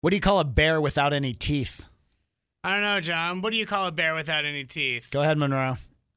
What do you call a bear without any teeth? I don't know, John. What do you call a bear without any teeth? Go ahead, Monroe.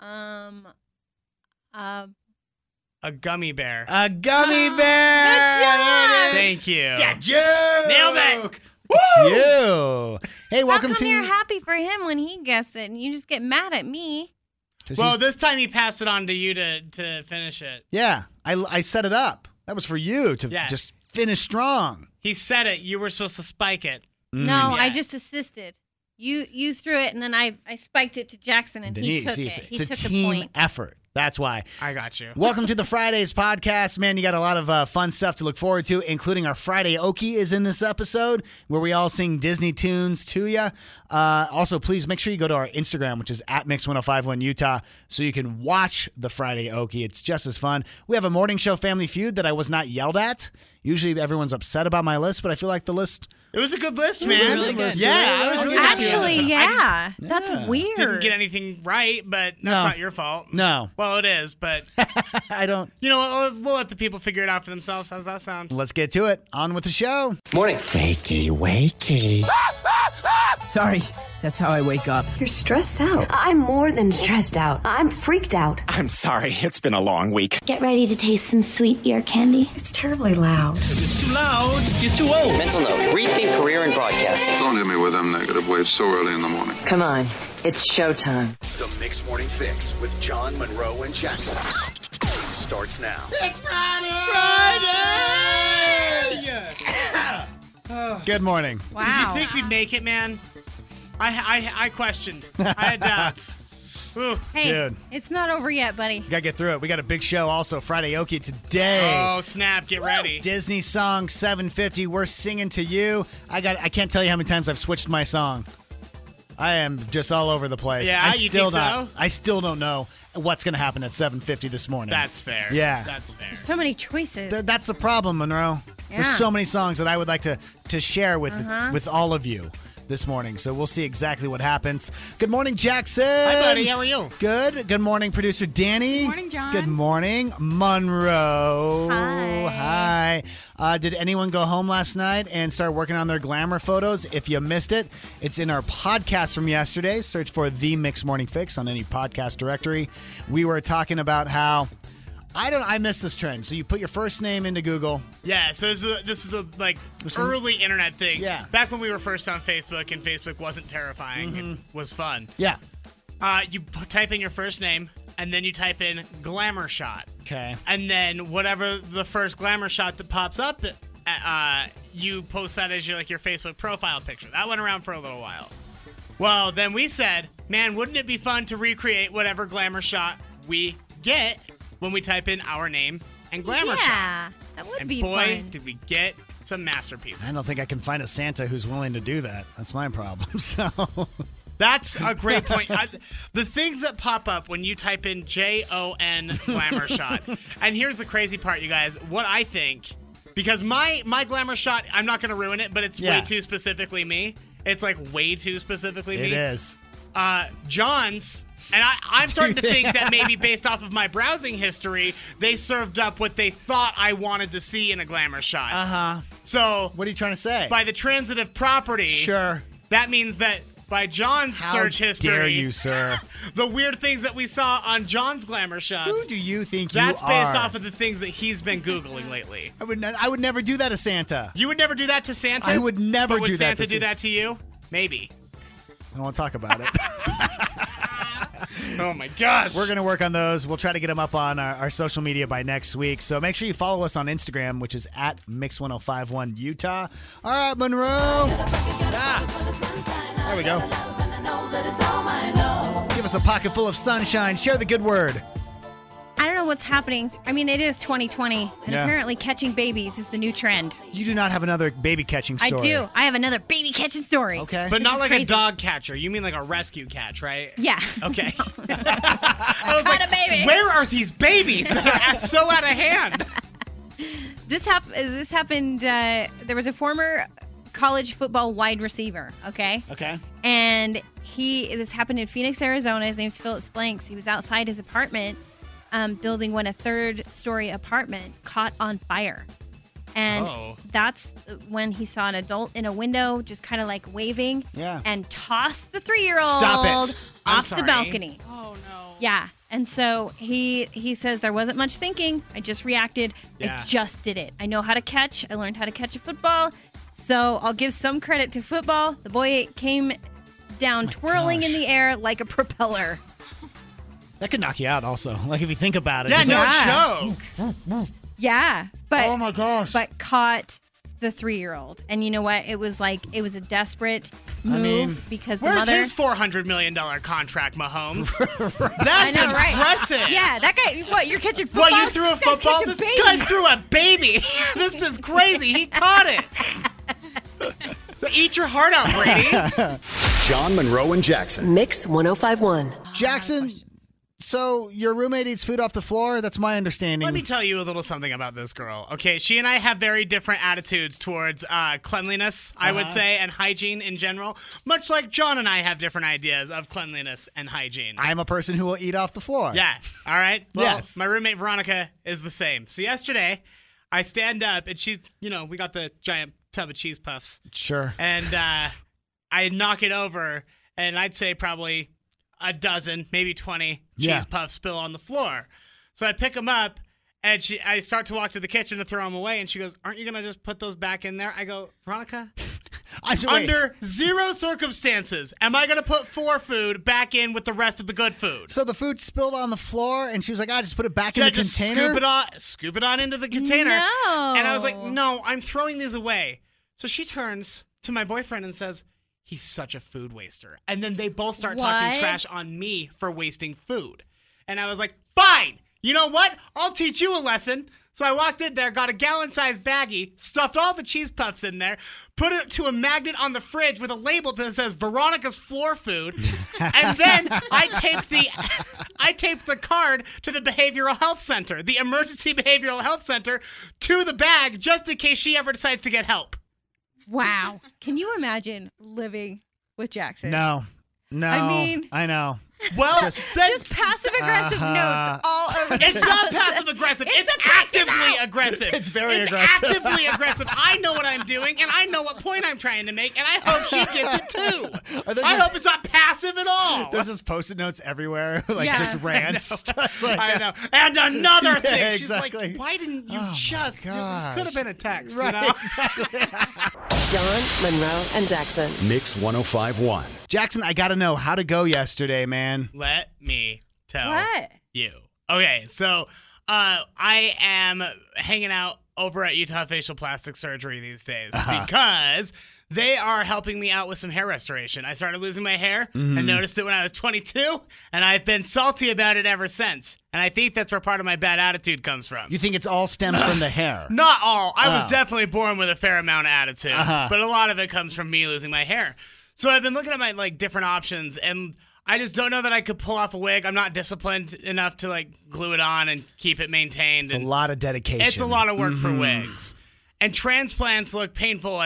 A gummy bear. A gummy bear. Good job. Thank you. That joke. Nailed it. Look at you. Hey, welcome How come to. you're happy for him when he guessed it and you just get mad at me? 'Cause Well, he's- this time he passed it on to you to finish it. yeah, I set it up. That was for you to Yeah. just finish strong. He said it. You were supposed to spike it. No, Yeah. I just assisted. You threw it and then I spiked it to Jackson and he took it. He It's took a the team point. effort. That's why. I got you. Welcome to the Fridays podcast. Man, you got a lot of fun stuff to look forward to, including our Friday Okie is in this episode where we all sing Disney tunes to you. Also, please make sure you go to our Instagram, which is at Mix1051 Utah, so you can watch the Friday Okie. It's just as fun. We have a morning show Family Feud that I was not yelled at. Usually everyone's upset about my list, but I feel like the list... It was a good list, was man. really good. Yeah, I was really happy with it. Actually, yeah. That's Yeah. weird. Didn't get anything right, but that's No. not your fault. No. Well, it is, but I don't... you know what? We'll let the people figure it out for themselves. How's that sound? Let's get to it. On with the show. Morning. Wakey, wakey. Sorry, that's how I wake up. You're stressed out. I'm more than stressed out. I'm freaked out. I'm sorry, it's been a long week. Get ready to taste some sweet ear candy. It's terribly loud. It's too loud. You're too old. Mental note, rethink career in broadcasting. Don't hit me with them negative waves so early in the morning. Come on, it's showtime. The Mix Morning Fix with John, Monroe, and Jackson starts now. It's Friday! Good morning. Did Wow. you think we'd make it, man? I questioned. I had doubts. Ooh. Hey, Dude. it's not over yet, buddy. We got to get through it. We got a big show also Friday Okie today. Oh, snap. Get ready. Disney song 750. We're singing to you. I can't tell you how many times I've switched my song. I am just all over the place. Yeah, I'm you still think not. so? I still don't know what's going to happen at 750 this morning. That's fair. Yeah. That's fair. So many choices. That's the problem, Monroe. There's Yeah. so many songs that I would like to share with all of you this morning. So we'll see exactly what happens. Good morning, Jackson. Hi, buddy. How are you? Good. Good morning, producer Danny. Good morning, John. Good morning, Monroe. Hi. Hi. Did anyone go home last night and start working on their glamour photos? If you missed it, it's in our podcast from yesterday. Search for The Mix Morning Fix on any podcast directory. We were talking about how I missed this trend. So you put your first name into Google. Yeah, so this is a like early internet thing. Yeah. Back when we were first on Facebook and Facebook wasn't terrifying. It was fun. Yeah. You type in your first name and then you type in glamour shot. Okay. And then whatever the first glamour shot that pops up, you post that as your Facebook profile picture. That went around for a little while. Well, then we said, man, wouldn't it be fun to recreate whatever glamour shot we get when we type in our name and glamour shot? Yeah, that would And be boy, fun. did we get some masterpieces. I don't think I can find a Santa who's willing to do that. That's my problem. So That's a great point. The things that pop up when you type in JON glamour shot. And here's the crazy part, you guys. What I think, because my glamour shot, I'm not going to ruin it, but it's way too specifically me. It's like way too specifically me. it is. John's, and I'm starting to think that maybe based off of my browsing history, they served up what they thought I wanted to see in a glamour shot. Uh-huh. So What are you trying to say? by the transitive property, Sure. that means that by John's How search history, dare you, sir? the weird things that we saw on John's glamour shots, Who do you think that's you based are? off of the things that he's been Googling lately. I would never do that to Santa. You would never do that to Santa? I would never But would do that Santa to do that to you? Maybe. I don't want to talk about it. Oh my gosh. We're going to work on those. We'll try to get them up on our social media by next week. So make sure you follow us on Instagram, which is at Mix1051 Utah. All right, Monroe. There we go. Give us a pocket full of sunshine. Share the good word. I don't know what's happening. I mean, it is 2020, and Yeah. apparently catching babies is the new trend. You do not have another baby catching story. I do. I have another baby catching story. Okay. But This not is like crazy. a dog catcher. You mean like a rescue catch, right? Yeah. Okay. I was Had a baby. where are these babies that are so out of hand? This happened. There was a former college football wide receiver. Okay. Okay. And this happened in Phoenix, Arizona. His name's Phillips Blanks. He was outside his apartment building when a third-story apartment caught on fire. And Oh. that's when he saw an adult in a window just kind of like waving and tossed the 3-year-old Stop it. off sorry. the balcony. Oh, no. Yeah. And so he says there wasn't much thinking. I just reacted. Yeah. I just did it. I know how to catch. I learned how to catch a football. So I'll give some credit to football. The boy came down twirling in the air like a propeller. That could knock you out also. Like if you think about it. Yeah, Just no like, joke. Yeah. But oh my gosh. but caught the 3-year-old. And you know what? It was a desperate move mean, because the Where's mother. his $400 million contract, Mahomes? I That's know, right? impressive. Yeah, that guy. What? You're catching football? What, you threw a football? Catch a This baby. guy threw a baby. This is crazy. He caught it. So eat your heart out, Brady. John Monroe and Jackson. Mix 1051. Jackson, so your roommate eats food off the floor? That's my understanding. Let me tell you a little something about this girl. Okay, she and I have very different attitudes towards cleanliness, I would say, and hygiene in general. Much like John and I have different ideas of cleanliness and hygiene. I'm a person who will eat off the floor. Yeah, all right? Well, Yes. my roommate Veronica is the same. So yesterday, I stand up, and she's, we got the giant tub of cheese puffs. Sure. And I knock it over, and I'd say probably a dozen, maybe 20 cheese puffs spill on the floor. So I pick them up, and I start to walk to the kitchen to throw them away, and she goes, "Aren't you going to just put those back in there?" I go, "Veronica, under zero circumstances am I going to put food back in with the rest of the good food." So the food spilled on the floor, and she was like, "I just put it back in Should the I just container." scoop it on into the container. No. And I was like, "No, I'm throwing these away." So she turns to my boyfriend and says, "He's such a food waster." And then they both start talking What? trash on me for wasting food. And I was like, "Fine. You know what? I'll teach you a lesson." So I walked in there, got a gallon-sized baggie, stuffed all the cheese puffs in there, put it to a magnet on the fridge with a label that says Veronica's floor food, and then I taped the card to the behavioral health center, the emergency behavioral health center, to the bag just in case she ever decides to get help. Wow. Can you imagine living with Jackson? No. I mean- I know. Well, Just passive-aggressive notes all over. It's not passive-aggressive. It's actively aggressive. It's very aggressive. Actively aggressive. I know what I'm doing, and I know what point I'm trying to make, and I hope she gets it too. I hope it's not passive at all. There's just Post-it notes everywhere, like Yeah. just rants. Just like, I know. And another thing. Yeah, She's exactly. like, "Why didn't you Oh, just? my This gosh. could have been a text, Right, you know?" exactly. John, Monroe, and Jackson. Mix 1051. Jackson, I got to know how to go yesterday, man. Let me tell What? you. Okay, so I am hanging out over at Utah Facial Plastic Surgery these days because they are helping me out with some hair restoration. I started losing my hair and noticed it when I was 22, and I've been salty about it ever since. And I think that's where part of my bad attitude comes from. You think it's all stems from the hair? Not all. I was Oh. definitely born with a fair amount of attitude, but a lot of it comes from me losing my hair. So I've been looking at my different options, and I just don't know that I could pull off a wig. I'm not discused enough to glue it on and keep it maintained. It's a lot of dedication. It's a lot of work for wigs, and transplants look painful,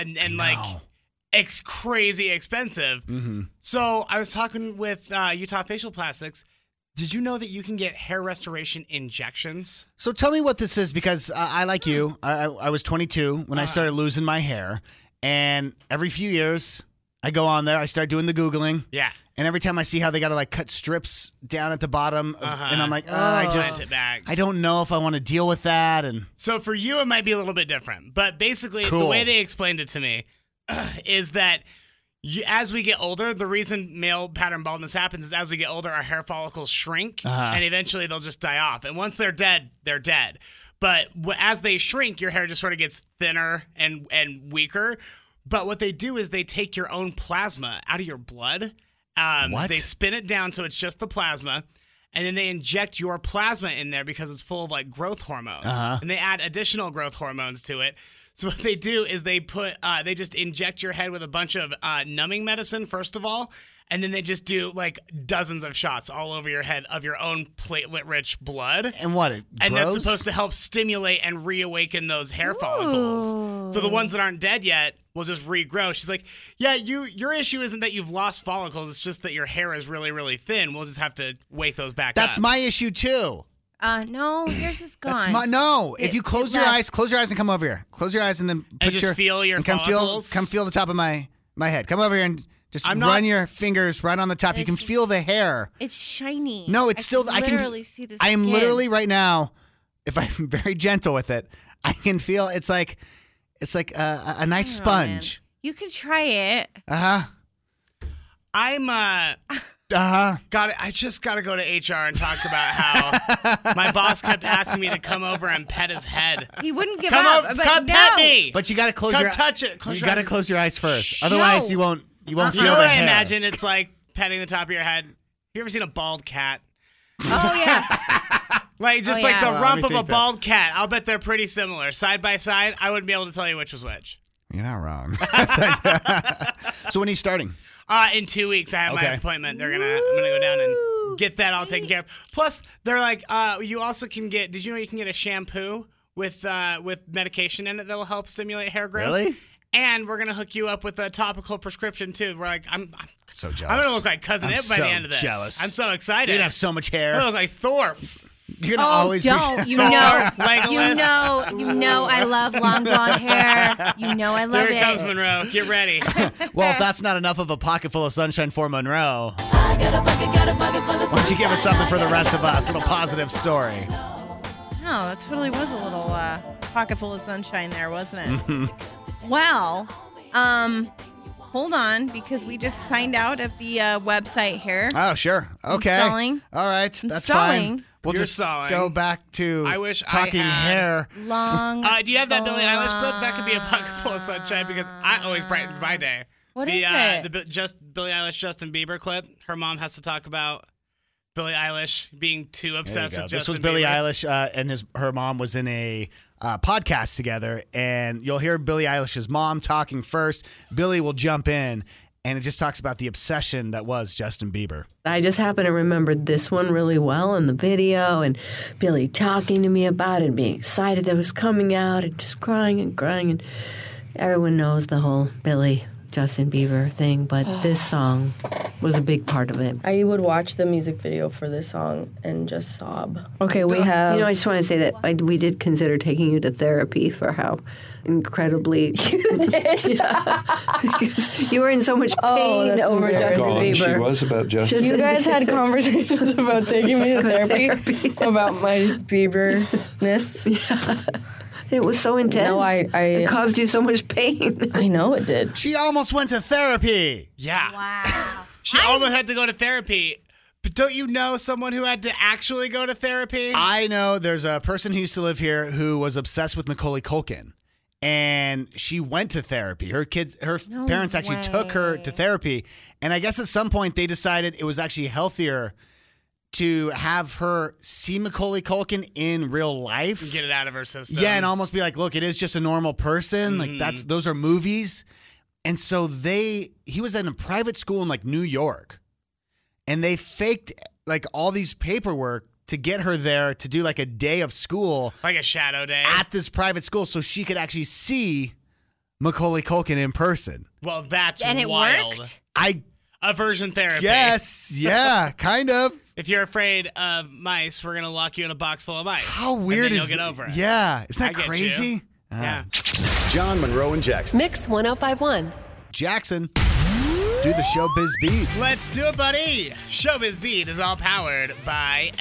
it's crazy expensive. So I was talking with Utah Facial Plastics. Did you know that you can get hair restoration injections? So tell me what this is, because I like you. I was 22 when I started losing my hair, and every few years I go on there, I start doing the Googling. Yeah. And every time I see how they got to cut strips down at the bottom, and I'm like, Sent it back. I don't know if I want to deal with that. And So for you, it might be a little bit different. But basically, the way they explained it to me is that as we get older, the reason male pattern baldness happens is as we get older, our hair follicles shrink, and eventually they'll just die off. And once they're dead, they're dead. But as they shrink, your hair just sort of gets thinner and weaker. But what they do is they take your own plasma out of your blood. What? They spin it down so it's just the plasma, and then they inject your plasma in there because it's full of growth hormones, and they add additional growth hormones to it. So what they do is they just inject your head with a bunch of numbing medicine first of all, and then they just do dozens of shots all over your head of your own platelet-rich blood. And what? It And grows? that's supposed to help stimulate and reawaken those hair follicles. So the ones that aren't dead yet will just regrow. She's like, yeah, your issue isn't that you've lost follicles. It's just that your hair is really, really thin. We'll just have to wake those back up. That's my issue too. No, yours is gone. That's no. If you close your eyes and come over here. Close your eyes and then put just feel your come follicles. feel the top of my head. Come over here and just run your fingers right on the top. You can feel the hair. It's shiny. No, it's still. I can literally see the skin. I am literally right now. If I'm very gentle with it, I can feel it's like a nice sponge. Man. You can try it. I'm I just got to go to HR and talk about how my boss kept asking me to come over and pet his head. He wouldn't give come up. Over, but come no. pet me. But you got to close come your touch it. You got to close your eyes first. Otherwise, you won't feel the You know what I hair. imagine? It's like petting the top of your head. You ever seen a bald cat? Oh yeah. Like just Oh, like yeah. the rump of a bald cat. I'll bet they're pretty similar. Side by side, I wouldn't be able to tell you which was which. You're not wrong. So when are you starting? In 2 weeks, I have my appointment. I'm gonna go down and get that all taken care of. Plus, they're like, you also can get. Did you know you can get a shampoo with medication in it that will help stimulate hair growth? Really? And we're gonna hook you up with a topical prescription too. We're like, I'm so jealous. I'm gonna look like Cousin Ip by the end of this. Jealous. I'm so excited. You're gonna have so much hair. I'm gonna look like Thor. You're gonna always don't. be. You know, Legolas. you know, I love long blonde hair. You know, I love Here it. comes Monroe. Get ready. Well, if that's not enough of a pocket full of sunshine for Monroe, why don't you give us something for the rest of us? A little positive story. No, that totally was a little pocket full of sunshine there, wasn't it? Well, hold on, because we just signed out at the website here. Oh, sure. Okay. Installing. All right. That's Installing. fine. We'll You're just stalling. go back to I wish talking I had hair. Long. Do you have that Billie Eilish clip? That could be a pocket full of sunshine because it always brightens my day. What is it? The Billie Eilish Justin Bieber clip. Her mom has to talk about Billie Eilish being too obsessed with Justin Bieber. This was Billie Eilish, and her mom was in a podcast together, and you'll hear Billie Eilish's mom talking first. Billie will jump in, and it just talks about the obsession that was Justin Bieber. I just happen to remember this one really well in the video, and Billie talking to me about it and being excited that it was coming out and just crying, and everyone knows the whole Billie Justin Bieber thing, but this song was a big part of it. I would watch the music video for this song and just sob. Okay, we have... You know, I just want to say that we did consider taking you to therapy for how incredibly... You did? Yeah. Because you were in so much pain over Justin Bieber. She was about Justin. You guys had conversations about taking me to therapy about my Bieber-ness. Yeah. It was so intense. No, it caused you so much pain. I know it did. She almost went to therapy. Yeah. Wow. She almost had to go to therapy. But don't you know someone who had to actually go to therapy? I know there's a person who used to live here who was obsessed with Macaulay Culkin. And she went to therapy. Her parents actually took her to therapy. And I guess at some point they decided it was actually healthier to have her see Macaulay Culkin in real life. Get it out of her system. Yeah, and almost be like, look, it is just a normal person. Mm-hmm. Like those are movies. And so he was in a private school in like New York. And they faked like all these paperwork to get her there to do like a day of school. Like a shadow day. At this private school so she could actually see Macaulay Culkin in person. Well, that's and wild. It worked? Aversion therapy. Yes, yeah, kind of. If you're afraid of mice, we're going to lock you in a box full of mice. How weird is is you'll get over it. Yeah, isn't that I get crazy? you. Yeah. John Monroe and Jackson. Mix 1051. Jackson, do the Showbiz Beat. Let's do it, buddy. Showbiz Beat is all powered by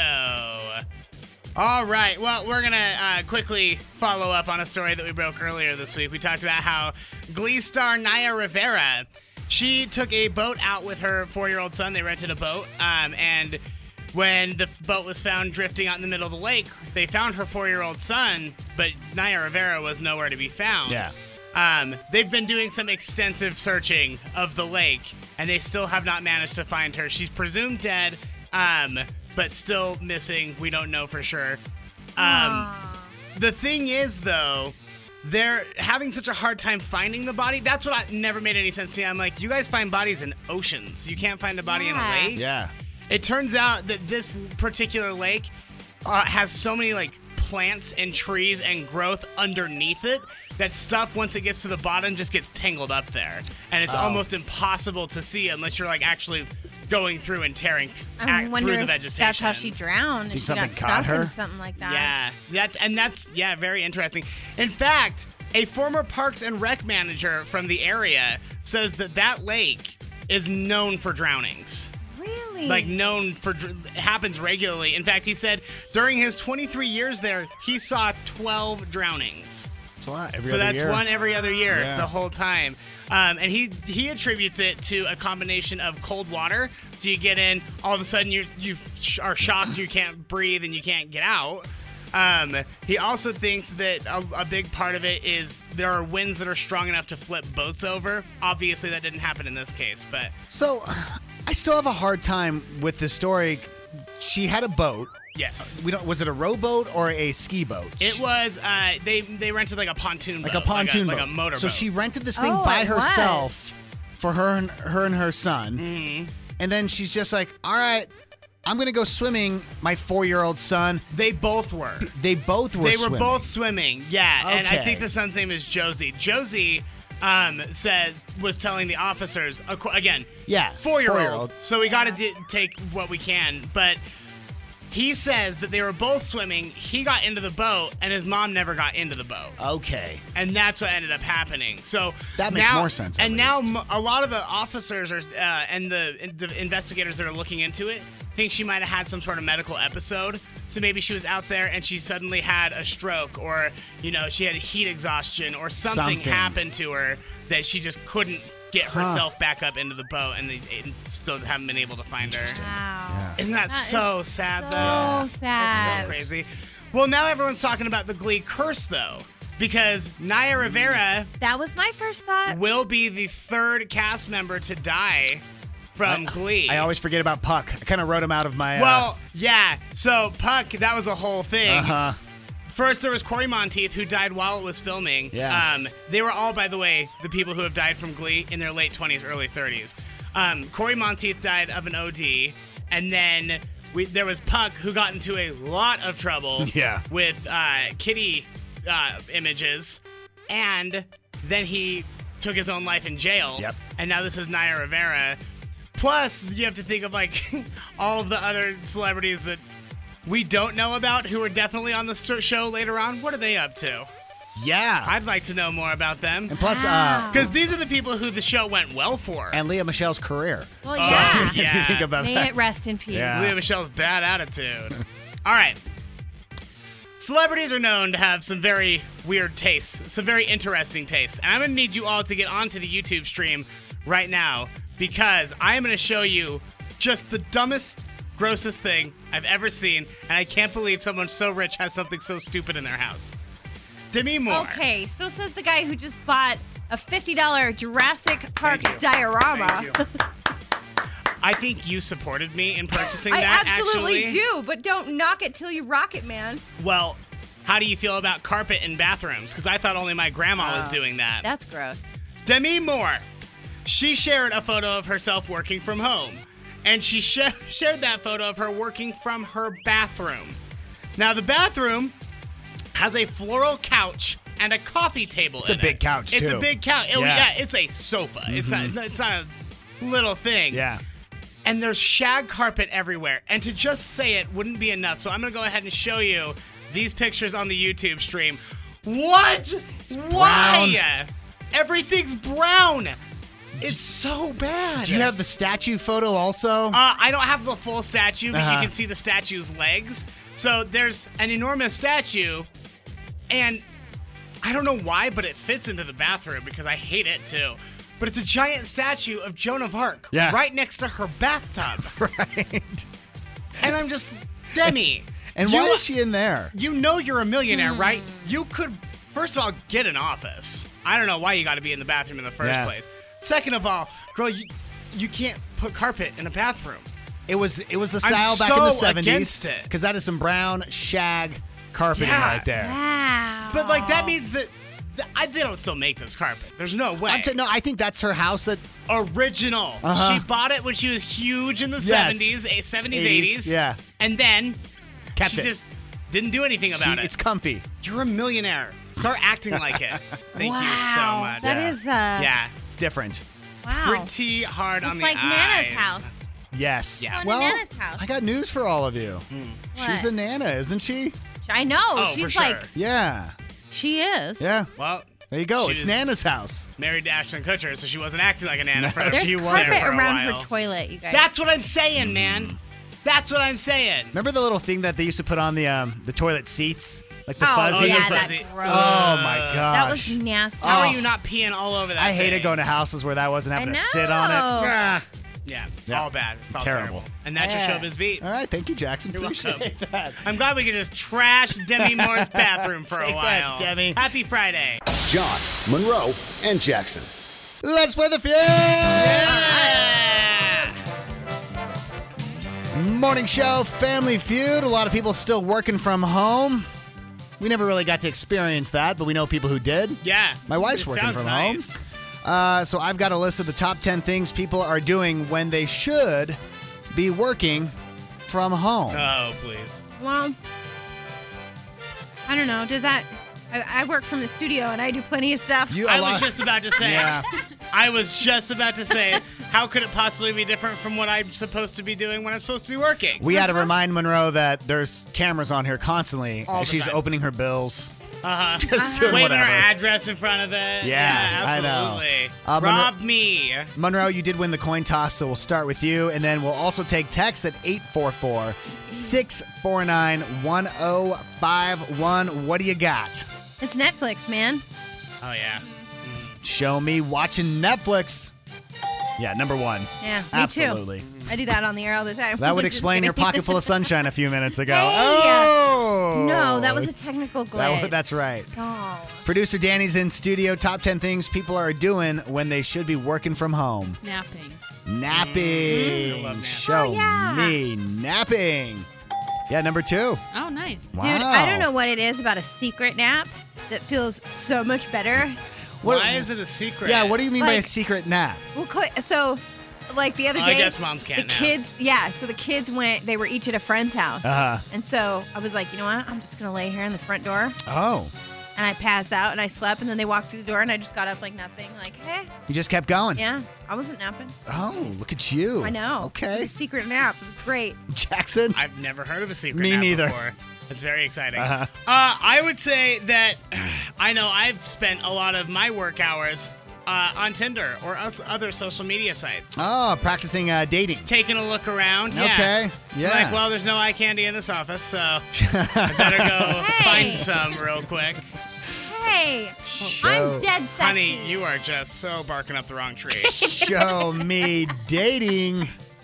Esco. All right. Well, we're going to quickly follow up on a story that we broke earlier this week. We talked about how Glee star Naya Rivera, she took a boat out with her 4-year-old son. They rented a boat, and when the boat was found drifting out in the middle of the lake, they found her 4-year-old son, but Naya Rivera was nowhere to be found. Yeah. They've been doing some extensive searching of the lake, and they still have not managed to find her. She's presumed dead, but still missing. We don't know for sure. The thing is, though, they're having such a hard time finding the body. That's what never made any sense to me. I'm like, you guys find bodies in oceans. You can't find a body in a lake? Yeah. It turns out that this particular lake has so many, like, plants and trees and growth underneath it that stuff, once it gets to the bottom, just gets tangled up there. And it's almost impossible to see unless you're, like, actually going through and tearing I wonder through the if vegetation. that's how she drowned. Think If she got something caught stuck in her? something like that. Yeah, that's very interesting. In fact, a former Parks and Rec manager from the area says that lake is known for drownings. Really? Like known for happens regularly. In fact, he said during his 23 years there, he saw 12 drownings. It's a lot. So that's one every other year Yeah. the whole time. And he attributes it to a combination of cold water. So you get in, all of a sudden you are shocked, you can't breathe, and you can't get out. He also thinks that a big part of it is there are winds that are strong enough to flip boats over. Obviously, that didn't happen in this case, but So, I still have a hard time with this story. She had a boat. yes. Was it a rowboat or a ski boat? It was, they rented like a pontoon boat. Like a pontoon boat. Like a motor So boat. she rented this thing Oh, by it was. herself for her and her son. Mhm. And then she's just like, all right, I'm going to go swimming, my 4-year-old son. They both were. They both were They were swimming. both swimming, yeah. And I Okay. think the son's name is Josie. Josie was telling the officers, again, Yeah, 4-year-old. 4-year-old. So we got to take what we can. But he says that they were both swimming. He got into the boat, and his mom never got into the boat. Okay. And that's what ended up happening. So That makes more sense, at And now least. a lot of the officers and the investigators that are looking into it think she might have had some sort of medical episode. So maybe she was out there and she suddenly had a stroke, or she had heat exhaustion, or something happened to her that she just couldn't get herself back up into the boat, and they still haven't been able to find her. Wow. Isn't that so is sad, so though? sad. That's so crazy. Well, now everyone's talking about the Glee curse, though, because Naya Rivera That was my first thought. will be the third cast member to die from Glee. I always forget about Puck. I kind of wrote him out of my... Well, yeah. So Puck, that was a whole thing. Uh-huh. First, there was Corey Monteith, who died while it was filming. Yeah. They were all, by the way, the people who have died from Glee in their late 20s, early 30s. Corey Monteith died of an OD, and then there was Puck, who got into a lot of trouble with kitty images, and then he took his own life in jail. Yep. And now this is Naya Rivera. Plus, you have to think of like all of the other celebrities that we don't know about who are definitely on the show later on. What are they up to? Yeah. I'd like to know more about them. And plus, because these are the people who the show went well for. and Leah Michelle's career. Well, yeah. If you think about May that. it rest in peace. Yeah. Leah Michelle's bad attitude. All right. Celebrities are known to have some very weird tastes, some very interesting tastes. And I'm going to need you all to get onto the YouTube stream right now, because I am going to show you just the dumbest, grossest thing I've ever seen, and I can't believe someone so rich has something so stupid in their house. Demi Moore. Okay, so says the guy who just bought a $50 Jurassic Park Thank you. diorama. Thank you. I think you supported me in purchasing I that, absolutely actually. do, but don't knock it till you rock it, man. Well, how do you feel about carpet in bathrooms? Because I thought only my grandma was doing that. That's gross. Demi Moore. She shared a photo of herself working from home. And she shared that photo of her working from her bathroom. Now, the bathroom has a floral couch and a coffee table It's in a big it. couch, It's too. a big couch. Yeah. It's a sofa. It's not a little thing. Yeah. And there's shag carpet everywhere. And to just say it wouldn't be enough. So I'm going to go ahead and show you these pictures on the YouTube stream. What? Why? Everything's brown. It's so bad. Do you have the statue photo also? I don't have the full statue, but Uh-huh. you can see the statue's legs. So there's an enormous statue, and I don't know why, but it fits into the bathroom because I hate it too. But it's a giant statue of Joan of Arc right next to her bathtub. Right. And I'm just, Demi. And why is she in there? You know you're a millionaire, right? You could, first of all, get an office. I don't know why you got to be in the bathroom in the first place. Second of all, girl, you can't put carpet in a bathroom. It was the style back in the 70s. Because that is some brown shag carpeting right there. Wow. But like that means that they don't still make this carpet. There's no way. No, I think that's her house. That original. Uh-huh. She bought it when she was huge in the Yes. 70s, 80s. Yeah. And then Kept she it. just didn't do anything about it. It's comfy. You're a millionaire. Start acting like it. Thank you so much. That is yeah. It's different. wow. Pretty hard It's on the like eyes. Nana's house. Yes. Yeah. Well, Nana's house. I got news for all of you. She's a Nana, isn't she? I know. Oh, She's for sure. like, Yeah. she is. Yeah. Well, There you go. She It's was- Nana's house. married to Ashton Kutcher, so she wasn't acting like a Nana for There's She there was carpet for a around while. her toilet, you guys. That's what I'm saying, man. That's what I'm saying. Remember the little thing that they used to put on the toilet seats? Like the Oh, fuzzy? yeah, fuzzy. that's Oh, gross. Oh, my gosh. That was nasty. How Oh. are you not peeing all over that I hated thing? going to houses where that wasn't having I to sit on it. know. Ah. Yeah, Yeah. all bad. It's all Terrible. And that's Yeah. your showbiz beat. All right. Thank you, Jackson. You're welcome. Appreciate that. I'm glad we could just trash Demi Moore's bathroom for a Take that, while. Demi. Happy Friday. John, Monroe, and Jackson. Let's play the feud. Morning show, Family Feud. A lot of people still working from home. We never really got to experience that, but we know people who did. Yeah. My wife's It working sounds from nice. home. So I've got a list of the top 10 things people are doing when they should be working from home. Oh, please. Well, I don't know. Does that... I work from the studio, and I do plenty of stuff. I was just about to say. Yeah. I was just about to say, how could it possibly be different from what I'm supposed to be doing when I'm supposed to be working? We had to remind Monroe that there's cameras on here constantly All as the she's time. opening her bills. Just doing waving whatever. her address in front of it. Yeah, I know. absolutely. Monroe- Rob me. Monroe, you did win the coin toss, so we'll start with you, and then we'll also take texts at 844-649-1051. What do you got? It's Netflix, man. Oh, yeah. Show me watching Netflix. Yeah, number one. Yeah, me Absolutely. too. I do that on the air all the time. That would Just explain your kidding. pocket full of sunshine a few minutes ago. Hey, Oh! No, that was a technical glitch. That's right. Oh. Producer Danny's in studio. Top 10 things people are doing when they should be working from home. Napping. Napping. I love napping. Show Oh, yeah. me napping. Yeah, number two. Oh, nice. Wow. Dude, I don't know what it is about a secret nap that feels so much better. Why is it a secret? Yeah, what do you mean by a Like- secret nap? Well, so, like the other I day, guess moms can't the nap. kids, so the kids they were each at a friend's house. Uh-huh. And so I was like, you know what? I'm just going to lay here in the front door. Oh, And I passed out and I slept. And then they walked through the door and I just got up like nothing. Like, hey, you just kept going. yeah, I wasn't napping. Oh, look at you. I know. It Okay. was a secret nap. It was great. Jackson? I've never heard of a secret Me nap neither. before. It's very exciting. Uh-huh. I would say that I know I've spent a lot of my work hours on Tinder or other social media sites. Oh, practicing dating. Taking a look around. Yeah. Okay. Yeah. Like, well, there's no eye candy in this office, so I better go Hey. find some real quick. Hey, Show- I'm dead sexy. Honey, you are just so barking up the wrong tree. Show me dating.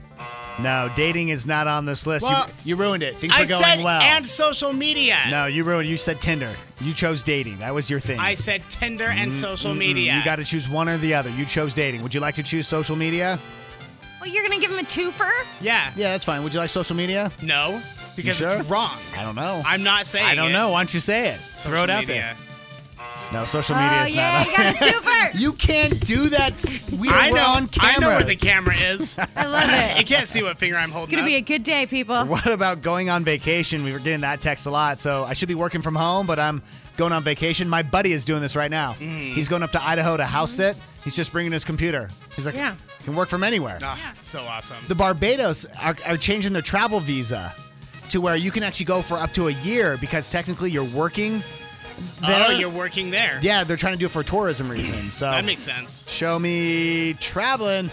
No, dating is not on this list. Well, you ruined it. Things were I going said well. and social media. No, you ruined it. You said Tinder. You chose dating. That was your thing. I said Tinder and social media. You got to choose one or the other. You chose dating. Would you like to choose social media? Well, you're going to give him a twofer? Yeah. Yeah, that's fine. Would you like social media? No, because You sure? it's wrong. I don't know. I'm not saying I don't it. know. Why don't you say it? Throw it Social out media. there. No, social media Oh, is yeah, not. you got a twofer. You can't do that. We're I know. on I know where the cameras. camera is. I love it. You can't see what finger I'm holding It's going to be a good day, people. What about going on vacation? We were getting that text a lot. So I should be working from home, but I'm going on vacation. My buddy is doing this right now. He's going up to Idaho to house sit. He's just bringing his computer. He's like, Yeah. can work from anywhere. So awesome. The Barbados are changing their travel visa to where you can actually go for up to a year because technically you're working there. Oh, you're working there. Yeah, they're trying to do it for tourism reasons. So That makes sense. show me traveling.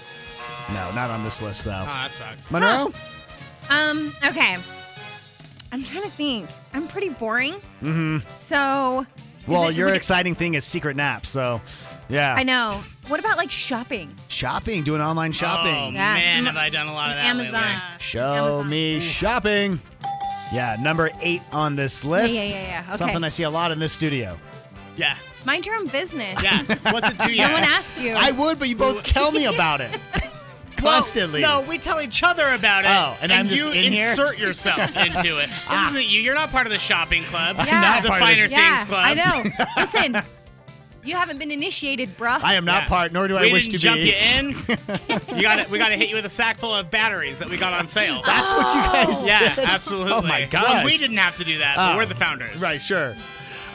No, not on this list though. Oh, that sucks. Monroe? Okay. I'm trying to think. I'm pretty boring. Mm-hmm. So, Well, it- your would it- exciting thing is secret naps. So, yeah. I know. What about like shopping? Shopping, doing online shopping. Oh, Yeah, man, some- have I done a lot of that Amazon. lately. Show Amazon. me shopping. Yeah, number 8 on this list. Yeah. Okay. Something I see a lot in this studio. Yeah. Mind your own business. Yeah. What's it to you? No one asked you. I would, but you both tell me about it. Constantly. Well, no, we tell each other about it. Oh, and I'm just you in here? insert yourself into it. This isn't you. You're not part of the shopping club. Yeah. not the part of the Finer Yeah, Things Club. I know. Listen, you haven't been initiated, bruh. I am not Yeah. part, nor do I We wish didn't to jump be. you in. We got to hit you with a sack full of batteries that we got on sale. That's what you guys yeah, did? absolutely. Oh, my God. Well, we didn't have to do that, but Oh, we're the founders. Right, sure.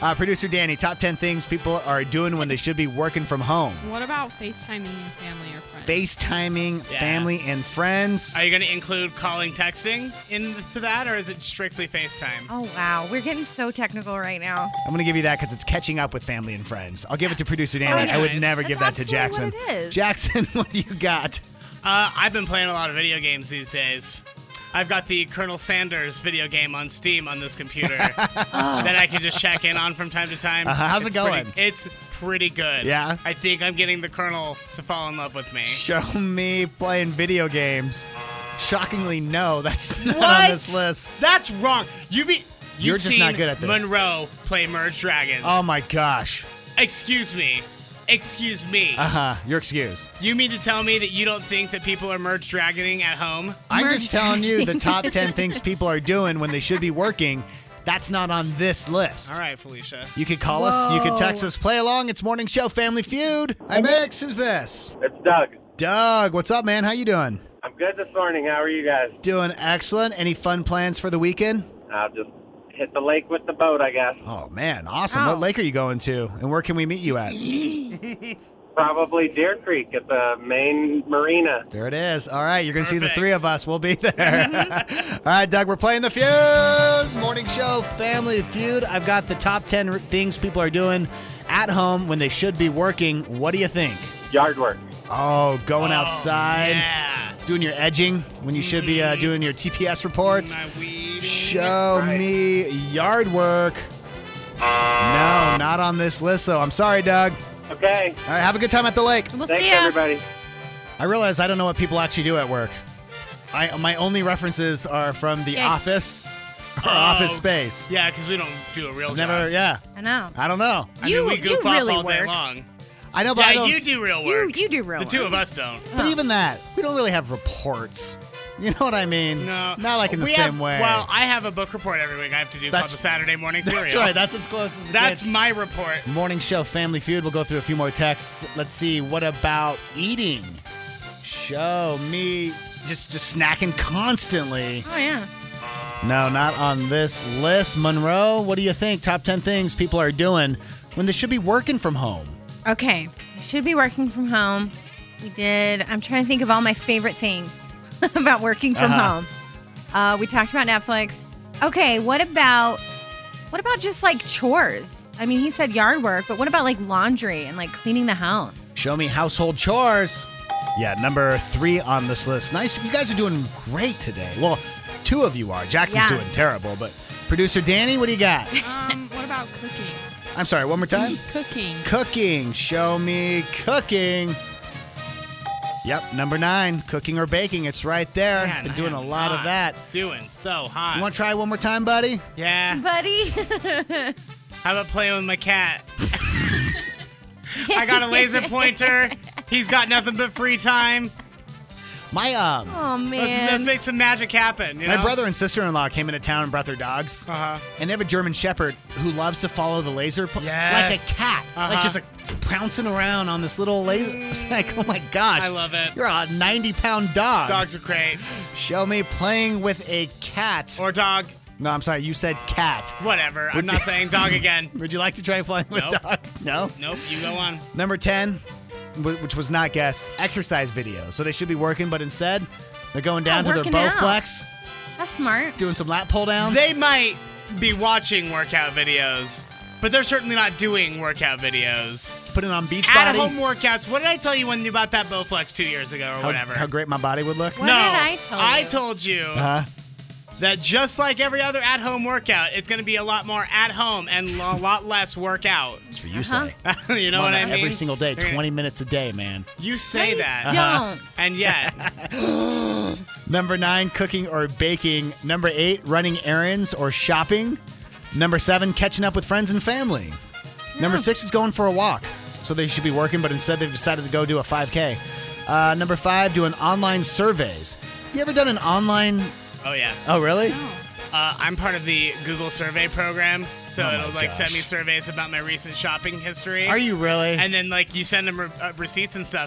Producer Danny, top 10 things people are doing when they should be working from home. What about FaceTiming family or friends? FaceTiming family and friends. Are you going to include calling, texting into that, or is it strictly FaceTime? Oh, wow. We're getting so technical right now. I'm going to give you that because it's catching up with family and friends. I'll give it to producer Danny. that's I would nice. never That's give that to Jackson. absolutely what it is. Jackson, what do you got? I've been playing a lot of video games these days. I've got the Colonel Sanders video game on Steam on this computer that I can just check in on from time to time. How's it going? It's pretty good. Yeah? I think I'm getting the Colonel to fall in love with me. Show me playing video games. Shockingly, no, that's not What? on this list. That's wrong. You're just seen not good at this. Monroe play Merge Dragons. Oh my gosh. Excuse me. Excuse me. You're excused. You mean to tell me that you don't think that people are Merge Dragoning at home? I'm just telling you the top 10 things people are doing when they should be working. That's not on this list. All right, Felicia. You could call us. You could text us. Play along. It's Morning Show Family Feud. Hi, Mix. Who's this? It's Doug. Doug. What's up, man? How you doing? I'm good this morning. How are you guys? Doing excellent. Any fun plans for the weekend? I'll just hit the lake with the boat, I guess. Oh, man. Awesome. Oh. What lake are you going to? And where can we meet you at? Probably Deer Creek at the main marina. There it is. All right. You're going to see the Perfect. three of us. We'll be there. All right, Doug. We're playing the Feud. Morning Show Family Feud. I've got the top 10 things people are doing at home when they should be working. What do you think? Yard work. Oh, going outside. Yeah. Doing your edging when you should be doing your TPS reports. My weed. Show me yard work. No, not on this list, so I'm sorry, Doug. Okay. All right, have a good time at the lake. We'll Thanks, see ya. everybody. I realize I don't know what people actually do at work. My only references are from The Yeah. Office or Office Space. Yeah, because we don't do a real I've job. never, yeah. I know. I don't know. I mean, we goof off really all day work. long. I know, but I Yeah, don't. you do real work. You do real The work. two of us don't. But even that, we don't really have reports. You know what I mean? No. Not like in the We same have- way. Well, I have a book report every week I have to do called That's- the Saturday Morning Serial. That's right. That's as close as it That's gets. my report. Morning Show Family Feud. We'll go through a few more texts. Let's see. What about eating? Show me just snacking constantly. Oh, yeah. No, not on this list. Monroe, what do you think? Top 10 things people are doing when they should be working from home. Okay. I should be working from home. I'm trying to think of all my favorite things about working from home. We talked about Netflix. Okay, what about just like chores? I mean, he said yard work, but what about like laundry and like cleaning the house? Show me household chores. Yeah, number 3 on this list. Nice. You guys are doing great today. Well, 2 of you are. Jackson's doing terrible, but producer Danny, what do you got? What about cooking? I'm sorry, one more time? Cooking. Cooking. Show me cooking. Yep, number 9, cooking or baking. It's right there. Man, Been I doing a am lot of hot. that. Doing so hot. You want to try one more time, buddy? Yeah. Buddy. How about playing with my cat? I got a laser pointer. He's got nothing but free time. My Oh, man. Let's make some magic happen. You know? My brother and sister-in-law came into town and brought their dogs. And they have a German Shepherd who loves to follow the laser like a cat. Like just like pouncing around on this little laser. I was like, oh my gosh. I love it. You're a 90-pound dog. Dogs are great. Show me playing with a cat. Or dog. No, I'm sorry. You said cat. Whatever. I'm Would not you- saying dog again. Would you like to try playing with Nope. dog? No? Nope. You go on. Number 10, which was not guessed, exercise videos. So they should be working, but instead they're going down to their working out. Bowflex, That's smart. doing some lat pull downs. They might be watching workout videos, but they're certainly not doing workout videos. Put it on Beachbody. At-home workouts. What did I tell you when you bought that Bowflex 2 years ago or whatever? How great my body would look. What no, did I tell you? I told you that just like every other at-home workout, it's going to be a lot more at home and a lot less workout. That's what you say. You know I'm on what I that mean? Every single day, They're gonna- 20 minutes a day, man. You say that. Don't. And yet, Number 9, cooking or baking. Number 8, running errands or shopping. Number 7, catching up with friends and family. Number 6 is going for a walk. So they should be working, but instead they've decided to go do a 5K. Number 5, doing online surveys. You ever done an online... oh yeah. Oh, really? I'm part of the Google survey program, so Oh my it'll like send gosh. me surveys about my recent shopping history. Are you really? And then like you send them receipts and stuff.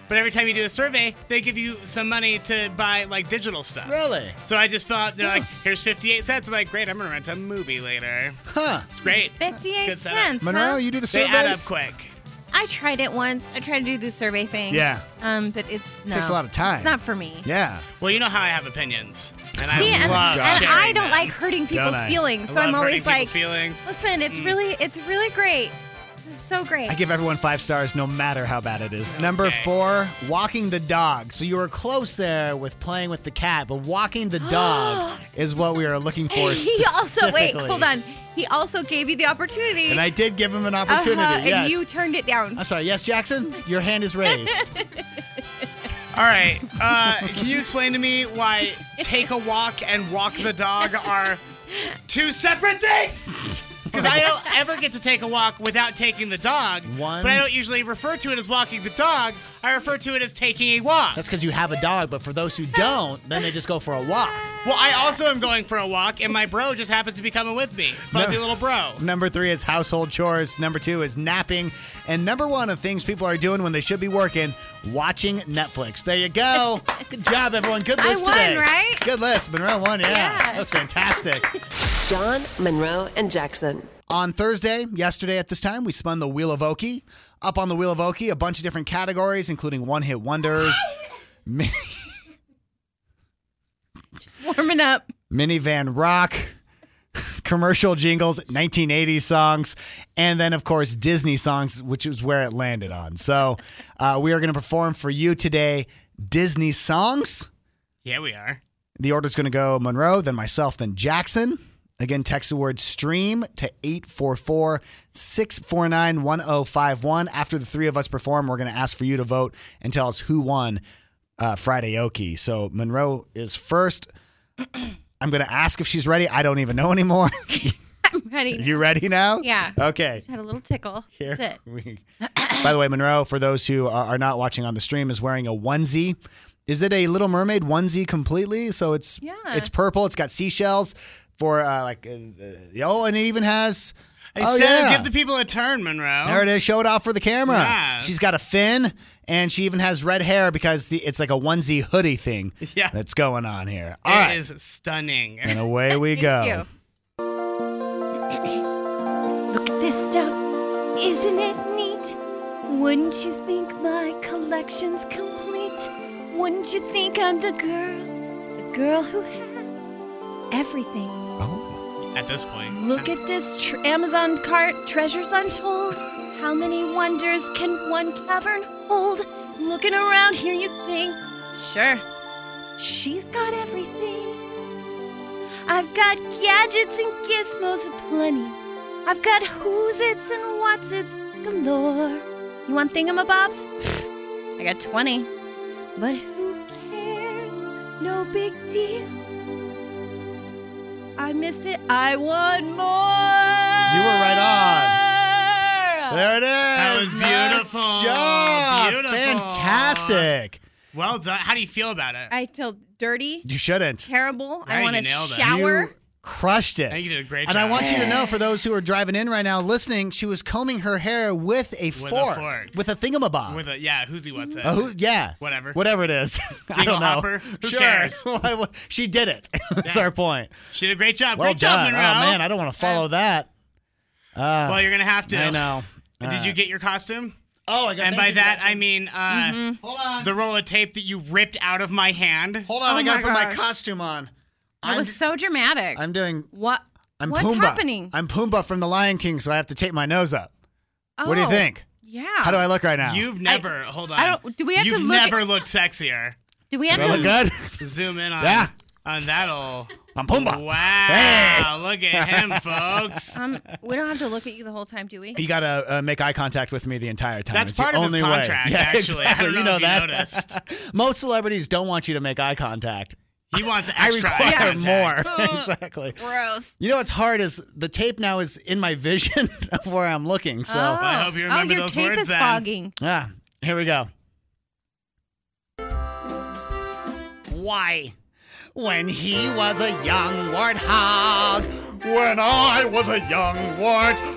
but every time you do a survey, they give you some money to buy like digital stuff. Really? So I just thought they're like, here's 58 cents. I'm like, great, I'm gonna rent a movie later. Huh. It's great. 58 Good setup. cents. Monroe, huh? you do the They surveys? add up quick. I tried it once. I tried to do the survey thing. Yeah. But it's no. Takes a lot of time. It's not for me. Yeah. Well, you know how I have opinions. And See, I love and I sharing don't them. like hurting people's I? feelings, I so I'm love always hurting like, people's feelings. listen, it's really great. It's so great. I give everyone 5 stars no matter how bad it is. Number 4, walking the dog. So you were close there with playing with the cat, but walking the dog is what we are looking for He also, wait, specifically. hold on. He also gave you the opportunity. And I did give him an opportunity, yes. And you turned it down. I'm sorry, yes, Jackson? Your hand is raised. All right. Can you explain to me why take a walk and walk the dog are 2 separate things? Because I don't ever get to take a walk without taking the dog. One. But I don't usually refer to it as walking the dog. I refer to it as taking a walk. That's because you have a dog, but for those who don't, then they just go for a walk. Well, I also am going for a walk, and my bro just happens to be coming with me. Fuzzy little bro. Number 3 is household chores. Number 2 is napping. And number 1 of things people are doing when they should be working, watching Netflix. There you go. Good job, everyone. Good list won, today. right? Good list. Monroe won, yeah. That was fantastic. John, Monroe, and Jackson. On Thursday, yesterday at this time, we spun the Wheel of Okie. Up on the Wheel of Okie, a bunch of different categories, including one-hit wonders, Just warming up. minivan rock, commercial jingles, 1980s songs, and then, of course, Disney songs, which is where it landed on. So we are going to perform for you today Disney songs. Yeah, we are. The order's going to go Monroe, then myself, then Jackson. Again, text the word STREAM to 844-649-1051. After the 3 of us perform, we're going to ask for you to vote and tell us who won Friday Okie. So Monroe is first. I'm going to ask if she's ready. I don't even know anymore. I'm ready. You ready now? Yeah. Okay. Just had a little tickle. Here That's it. By the way, Monroe, for those who are not watching on the stream, is wearing a onesie. Is it a Little Mermaid onesie completely? So it's purple. It's got seashells for and it even has. Give the people a turn, Monroe. There it is. Show it off for the camera. Yeah. She's got a fin, and she even has red hair because it's like a onesie hoodie thing that's going on here. All right. It is stunning. And away we go. You. Look at this stuff. Isn't it neat? Wouldn't you think my collection's complete? Wouldn't you think I'm the girl who has everything? At this point. Look at this Amazon cart, treasures untold. How many wonders can one cavern hold? Looking around here, you think, sure, she's got everything. I've got gadgets and gizmos aplenty. I've got who's-its and what's-its galore. You want thingamabobs? I got 20. But who cares? No big deal. I missed it. I want more. You were right on. There it is. That was beautiful. Nice job. Beautiful. Fantastic. Well done. How do you feel about it? I feel dirty. You shouldn't. Terrible. I think want to you nailed it. shower. You crushed it. I think you did a great and job. I want you to know, for those who are driving in right now listening, she was combing her hair with a fork. With a thingamabob. With a, who's he, what's it? Whatever it is. I don't know. Hopper? Who cares? She did it. That's our point. She did a great job. Well Great job, done. Monroe. Oh, man, I don't want to follow that. Well, you're going to have to. I know. Did you get your costume? Oh, I got it. And by that, I mean Hold on. the roll of tape that you ripped out of my hand. Hold on. I got to put my gosh. costume on. That was so dramatic. I'm doing... What? I'm What's Pumbaa. happening? I'm Pumbaa from The Lion King, so I have to tape my nose up. What do you Oh, think? Yeah. How do I look right now? You've never... hold on. I don't. Do we have You've to look? never looked sexier. Do we have Do I to look good? Zoom in on, Yeah. on that old... I'm Pumbaa. Wow. Hey. Look at him, folks. We don't have to look at you the whole time, do we? You got to make eye contact with me the entire time. That's It's the part of his only way. contract, Yeah, actually. I Exactly. don't you know know if you that. noticed. Most celebrities don't want you to make eye contact. He wants I extra require eye more. contact. Exactly. Gross. You know what's hard is the tape now is in my vision of where I'm looking. So I hope you remember your those tape words is then. fogging. Here we go. Why? When he was a young warthog. When I was a young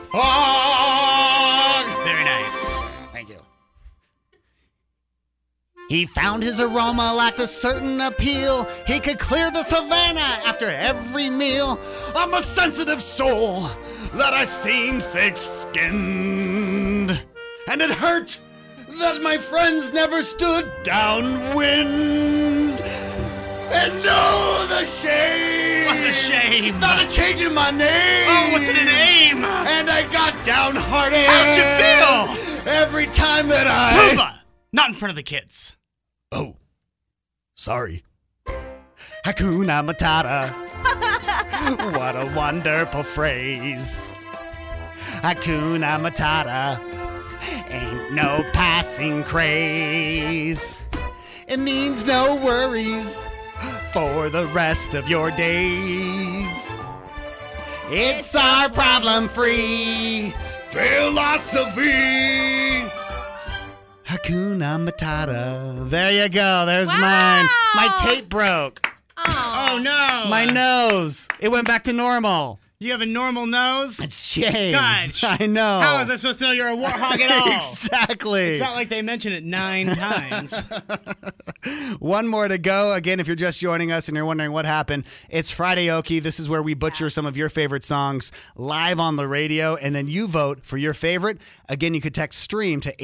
warthog. Very nice. Thank you. He found his aroma lacked a certain appeal. He could clear the savannah after every meal. I'm a sensitive soul that I seem thick-skinned. And it hurt that my friends never stood downwind. And no, the shame. What's a shame? Not a change in my name. Oh, what's in a name? And I got downhearted. How'd you feel? Every time that I... Pumbaa! Not in front of the kids. Oh, sorry. Hakuna Matata. What a wonderful phrase. Hakuna Matata. Ain't no passing craze. It means no worries for the rest of your days. It's our problem-free philosophy. Hakuna Matata. There you go. There's mine. My tape broke. Oh, no. My nose. It went back to normal. You have a normal nose? It's shame. Gosh. I know. How was I supposed to know you're a warthog at all? Exactly. It's not like they mention it 9 times. One more to go. Again, if you're just joining us and you're wondering what happened, it's Friday Okie. This is where we butcher some of your favorite songs live on the radio, and then you vote for your favorite. Again, you could text STREAM to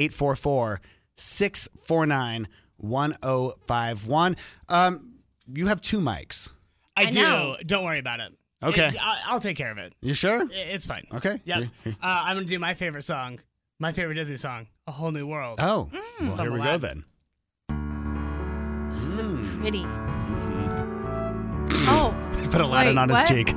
844-649-1051. You have 2 mics. I do. Don't worry about it. Okay. I'll take care of it. You sure? It's fine. Okay. Yep. I'm going to do my favorite song. My favorite Disney song. A Whole New World. Oh. Well, here we go then. So pretty. Oh. He put Aladdin on his cheek.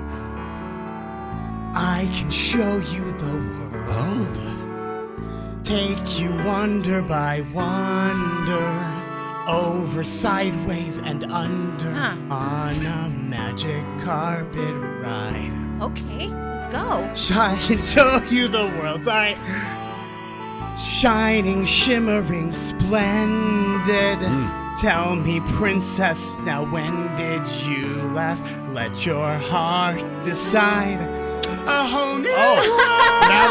I can show you the world. Take you wonder by wonder. Over, sideways, and under on a magic carpet ride. Okay, let's go. I can show you the world. Shining, shimmering, splendid. Tell me, princess, now when did you last let your heart decide? A whole new world. Now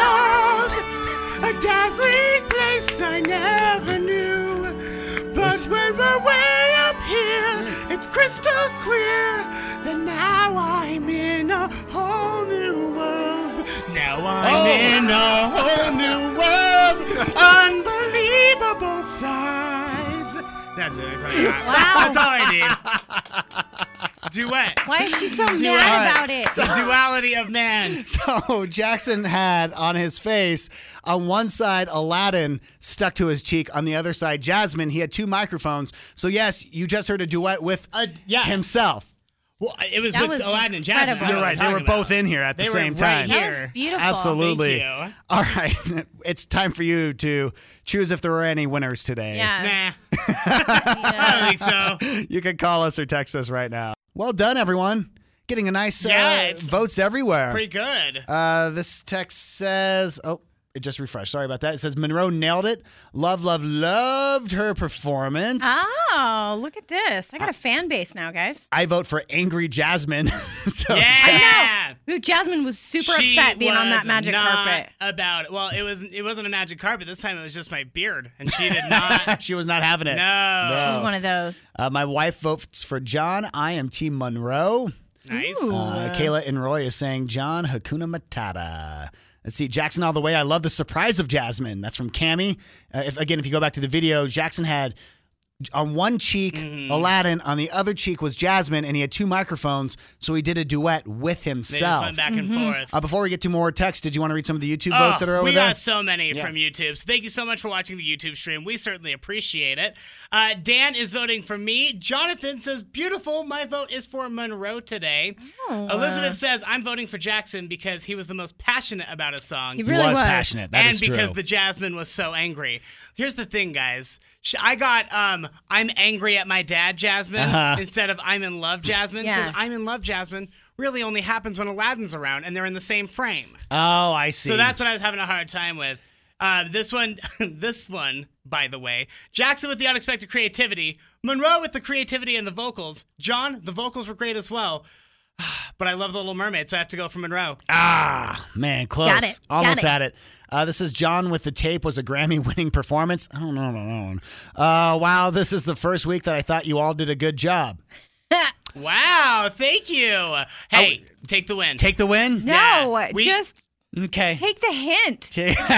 there's a dazzling place I never knew. But when we're way up here, it's crystal clear that now I'm in a whole new world. Now I'm in a whole new world. Unbelievable sides. That's it. Wow. That's all I need. Duet. Why is she so mad about it? The duality of man. So Jackson had on his face, on one side, Aladdin stuck to his cheek. On the other side, Jasmine. He had 2 microphones. So yes, you just heard a duet with himself. Well, it was with Aladdin and Jasmine. incredible. You're right. They were both in here at the same time. Right That was beautiful. Absolutely. Thank you. All right. It's time for you to choose if there were any winners today. Yeah. Nah. I don't think so. You can call us or text us right now. Well done, everyone. Getting a nice it's votes everywhere. Pretty good. This text says, it just refreshed. Sorry about that. It says Monroe nailed it. Loved her performance. Oh, look at this. I got a fan base now, guys. I vote for Angry Jasmine. So Yeah. I know. Jasmine was super upset being on that magic carpet. About it. Well, it wasn't a magic carpet. This time it was just my beard, and she did not. She was not having it. No. She's one of those. My wife votes for John. I am Team Monroe. Nice. Kayla and Roy is saying John Hakuna Matata. Let's see, Jackson all the way. I love the surprise of Jasmine. That's from Cammie. If you go back to the video, Jackson had on one cheek Aladdin, on the other cheek was Jasmine, and he had 2 microphones, so he did a duet with himself. They just went back and forth. Before we get to more text, did you want to read some of the YouTube votes that are over we there? We got so many from YouTube. So thank you so much for watching the YouTube stream. We certainly appreciate it. Dan is voting for me. Jonathan says, beautiful. My vote is for Monroe today. Elizabeth says, I'm voting for Jackson because he was the most passionate about his song. He really was passionate. That is true. And because the Jasmine was so angry. Here's the thing, guys. I got I'm angry at my dad, Jasmine, instead of I'm in love, Jasmine. Because I'm in love, Jasmine really only happens when Aladdin's around and they're in the same frame. Oh, I see. So that's what I was having a hard time with. This one, by the way, Jackson with the unexpected creativity, Monroe with the creativity and the vocals, John, the vocals were great as well. but I love The Little Mermaid, so I have to go for Monroe. Ah, man, close. Got it. Almost had it. This is John with the Tape was a Grammy-winning performance. I don't know about that one. Wow, this is the first week that I thought you all did a good job. Wow, thank you. Hey, take the win. Take the win? No, just okay. take the hint.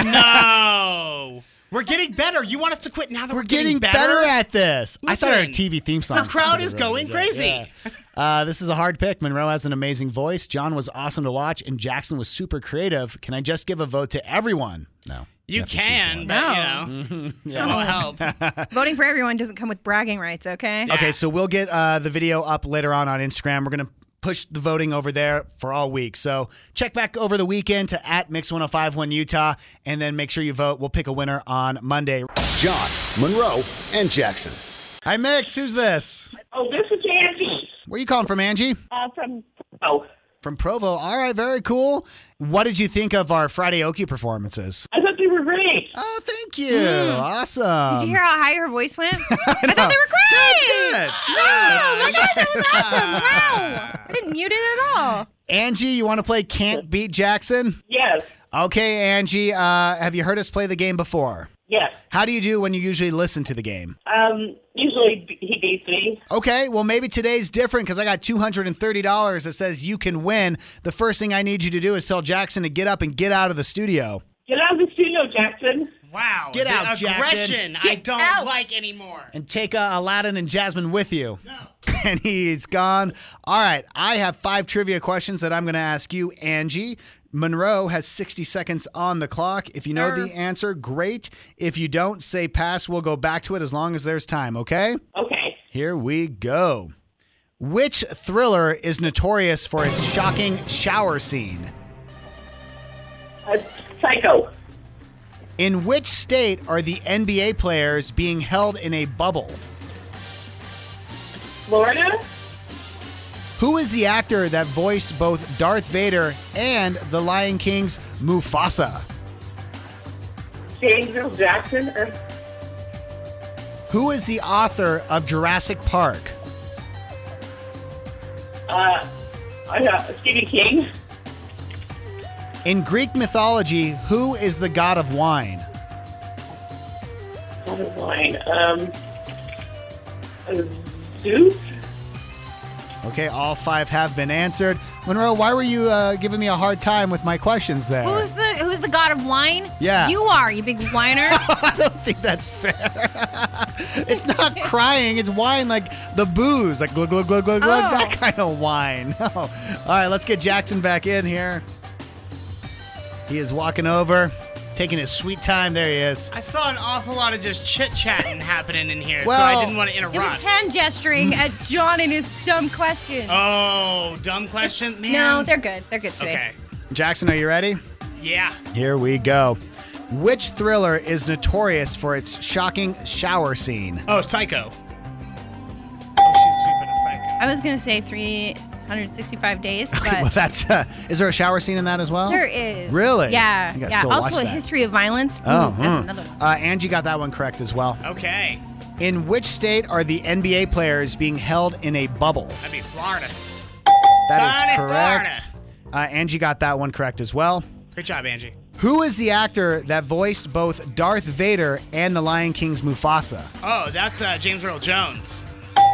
No. We're getting better. You want us to quit now that we're getting better at this. Listen, I thought our TV theme song. The crowd is going crazy. Yeah. This is a hard pick. Monroe has an amazing voice. John was awesome to watch, and Jackson was super creative. Can I just give a vote to everyone? No. You can, but yeah. It'll help. Voting for everyone doesn't come with bragging rights, okay? Okay, so we'll get the video up later on Instagram. We're going to push the voting over there for all week. So check back over the weekend to @Mix1051 Utah, and then make sure you vote. We'll pick a winner on Monday. John, Monroe, and Jackson. Hi, Mix. Who's this? Oh, this is Angie. Where are you calling from, Angie? From Provo. From Provo. All right, very cool. What did you think of our Friday Okie performances? I thought they were great. Oh, thank you. Awesome. Did you hear how high her voice went? I thought they were great. That's good. Oh my gosh, that was awesome. Wow. I didn't mute it at all. Angie, you want to play Can't Beat Jackson? Yes. Okay, Angie, have you heard us play the game before? Yes. How do you do when you usually listen to the game? Usually he beats me. Okay, well, maybe today's different because I got $230 that says you can win. The first thing I need you to do is tell Jackson to get up and get out of the studio. Get out of the studio, Jackson. Wow. Get out, aggression Jackson. I don't like anymore. And take Aladdin and Jasmine with you. No. And he's gone. All right, I have 5 trivia questions that I'm going to ask you, Angie. Monroe has 60 seconds on the clock. If you know the answer, great. If you don't, say pass. We'll go back to it as long as there's time, okay? Okay. Here we go. Which thriller is notorious for its shocking shower scene? Psycho. In which state are the NBA players being held in a bubble? Florida. Who is the actor that voiced both Darth Vader and the Lion King's Mufasa? James Earl Jackson. Who is the author of Jurassic Park? Stephen King. In Greek mythology, who is the god of wine? God of wine. Zeus. Okay, all 5 have been answered. Monroe, why were you giving me a hard time with my questions there? Who's the god of wine? Yeah. You are, you big whiner. I don't think that's fair. It's not crying. It's wine like the booze, like glug, glug, glug, glug, glug, that kind of wine. No. All right, let's get Jackson back in here. He is walking over, taking his sweet time. There he is. I saw an awful lot of just chit-chatting happening in here, Well, so I didn't want to He was interrupt. hand gesturing at John and his dumb questions. Oh, dumb question? Man. No, they're good. They're good today. Okay. Jackson, are you ready? Yeah. Here we go. Which thriller is notorious for its shocking shower scene? Oh, Psycho. Oh, she's sweeping a Psycho. I was going to say 365 days, but Well, that's. Is there a shower scene in that as well? there is. Really? Yeah. I gotta Yeah. still Also, watch a that. history of violence. Oh, That's another one. Angie got that one correct as well. Okay. In which state are the NBA players being held in a bubble? That'd be Florida. That is Sunny correct. Florida. Angie got that one correct as well. Great job, Angie. Who is the actor that voiced both Darth Vader and the Lion King's Mufasa? Oh, that's James Earl Jones.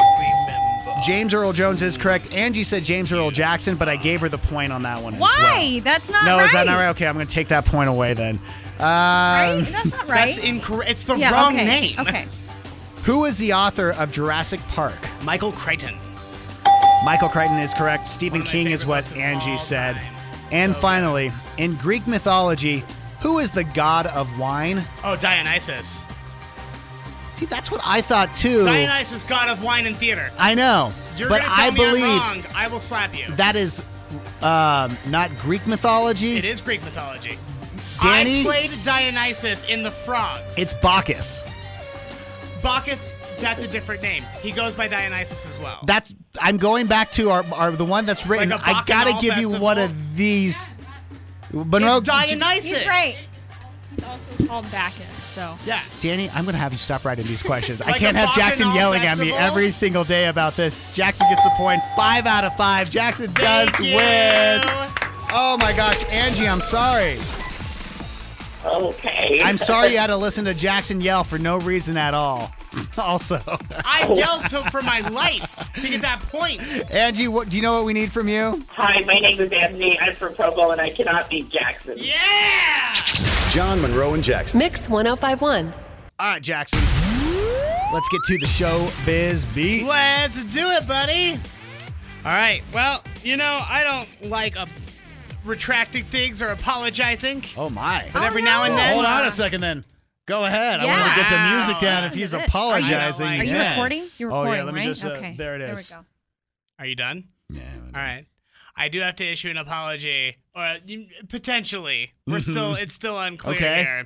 James Earl Jones is correct. Angie said James Earl Jackson, but I gave her the point on that one as well. Why? That's not No, right. is that not right? Okay, I'm going to take that point away then. Right? That's not right. That's incorrect. It's the Yeah, wrong okay. name. Okay. Who is the author of Jurassic Park? Michael Crichton. Michael Crichton is correct. Stephen King is what Angie said. And finally, in Greek mythology, who is the god of wine? Oh, Dionysus. See, that's what I thought too. Dionysus, god of wine and theater. I know, You're but gonna tell I me believe I'm wrong. I will slap you. that is not Greek mythology. It is Greek mythology. Danny? I played Dionysus in The Frogs. It's Bacchus. Bacchus. That's a different name. He goes by Dionysus as well. That's. I'm going back to our the one that's written. Like a I gotta Bacchanal give you festival? one of these. Monroe, It's Dionysus. He's right. He's also called Bacchus. So Yeah. Danny, I'm going to have you stop writing these questions. I Like can't a have Jackson bacchanal yelling at me festival? every single day about this. Jackson gets the point. 5 out of 5. Jackson does Thank you. win. Oh, my gosh. Angie, I'm sorry. Okay. I'm sorry you had to listen to Jackson yell for no reason at all. Also. I yelled for my life to get that point. Angie, do you know what we need from you? Hi, my name is Anthony. I'm from Provo, and I cannot beat Jackson. Yeah! John Monroe and Jackson. Mix 1051. All right, Jackson. Let's get to the show biz beat. Let's do it, buddy. All right. Well, I don't like retracting things or apologizing. Oh, my. But every now and then. Hold on a second then. Go ahead. Yeah. I want to get the music down if he's Listen to it. apologizing. Are Are you Yes. recording? You're Oh, recording, yeah. Let me right? just. Okay. There it There is. we go. Are you done? Yeah. All right. I do have to issue an apology, or potentially. It's still unclear Okay. here.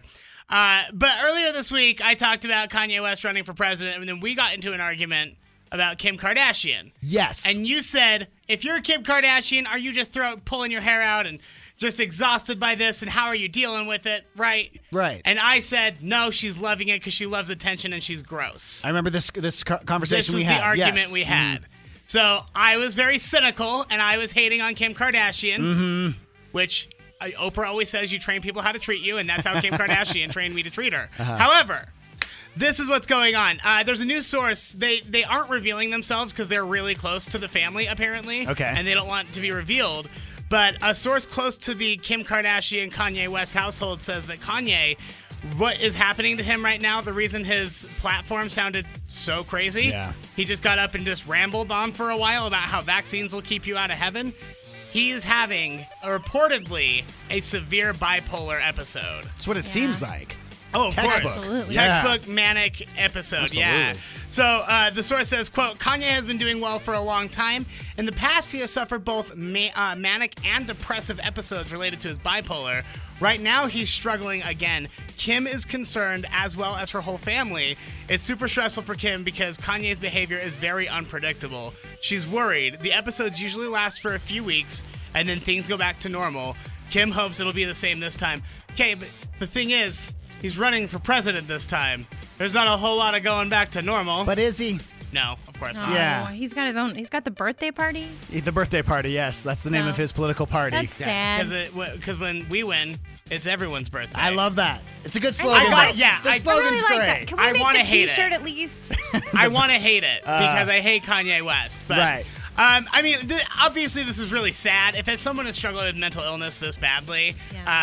But earlier this week, I talked about Kanye West running for president, and then we got into an argument about Kim Kardashian. Yes. And you said, if you're Kim Kardashian, are you just pulling your hair out and just exhausted by this, and how are you dealing with it, right? Right. And I said, no, she's loving it because she loves attention and she's gross. I remember this conversation This was we had. the argument Yes. we had. So I was very cynical, and I was hating on Kim Kardashian, which Oprah always says you train people how to treat you, and that's how Kim Kardashian trained me to treat her. However, this is what's going on. There's a news source. They aren't revealing themselves because they're really close to the family, apparently. Okay. And they don't want it to be revealed. But a source close to the Kim Kardashian, Kanye West household says that Kanye, what is happening to him right now, the reason his platform sounded so crazy, Yeah. he just got up and just rambled on for a while about how vaccines will keep you out of heaven. He is having, reportedly, a severe bipolar episode. That's what it seems like. Oh, of Textbook. course. Absolutely. Yeah. Textbook manic episode, yeah. Absolutely. So the source says, quote, Kanye has been doing well for a long time. In the past, he has suffered both manic and depressive episodes related to his bipolar. Right now, he's struggling again. Kim is concerned, as well as her whole family. It's super stressful for Kim because Kanye's behavior is very unpredictable. She's worried. The episodes usually last for a few weeks, and then things go back to normal. Kim hopes it'll be the same this time. Okay, but the thing is, he's running for president this time. There's not a whole lot of going back to normal. But is he? No, of course No, not. Yeah. He's got his own. He's got the birthday party. The birthday party, yes. That's the name No. of his political party. That's sad. Because when we win, it's everyone's birthday. I love that. It's a good slogan. got- though. yeah, the I slogan's really like great. that. Can we I make wanna the hate T-shirt it. at least? I want to hate it because I hate Kanye West. But, Right. I mean, obviously, this is really sad. If someone is struggling with mental illness this badly,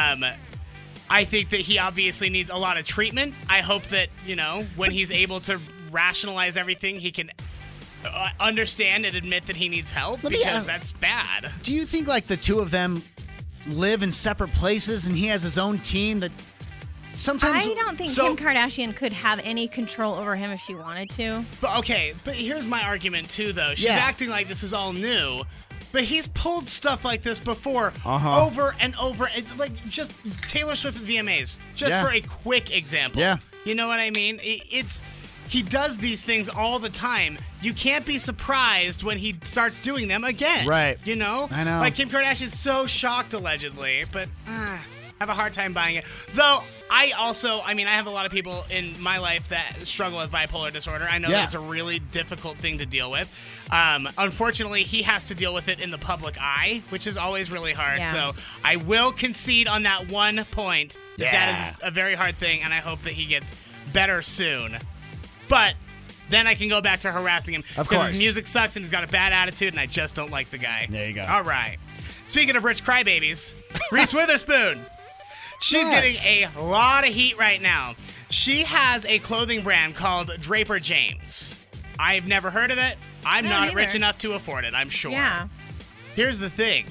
I think that he obviously needs a lot of treatment. I hope that, when he's able to rationalize everything, he can understand and admit that he needs help because that's bad. Do you think like the two of them live in separate places and he has his own team that sometimes I don't think Kim Kardashian could have any control over him if she wanted to. But here's my argument too, though. She's Yeah. acting like this is all new. But he's pulled stuff like this before, Uh-huh. over and over. It's like just Taylor Swift at VMAs, just Yeah. for a quick example. Yeah. You know what I mean? He does these things all the time. You can't be surprised when he starts doing them again. Right. You know? I know. Like Kim Kardashian's so shocked, allegedly, but have a hard time buying it. Though, I have a lot of people in my life that struggle with bipolar disorder. I know Yeah. that's a really difficult thing to deal with. Unfortunately, he has to deal with it in the public eye, which is always really hard. Yeah. So I will concede on that one point that Yeah. that is a very hard thing, and I hope that he gets better soon. But then I can go back to harassing him. Of Because course. his music sucks and he's got a bad attitude, and I just don't like the guy. There you go. All right. Speaking of rich crybabies, Reese Witherspoon. She's What? getting a lot of heat right now. She has a clothing brand called Draper James. I've never heard of it. I'm No, not neither. rich enough to afford it, I'm sure. Yeah. Here's the thing.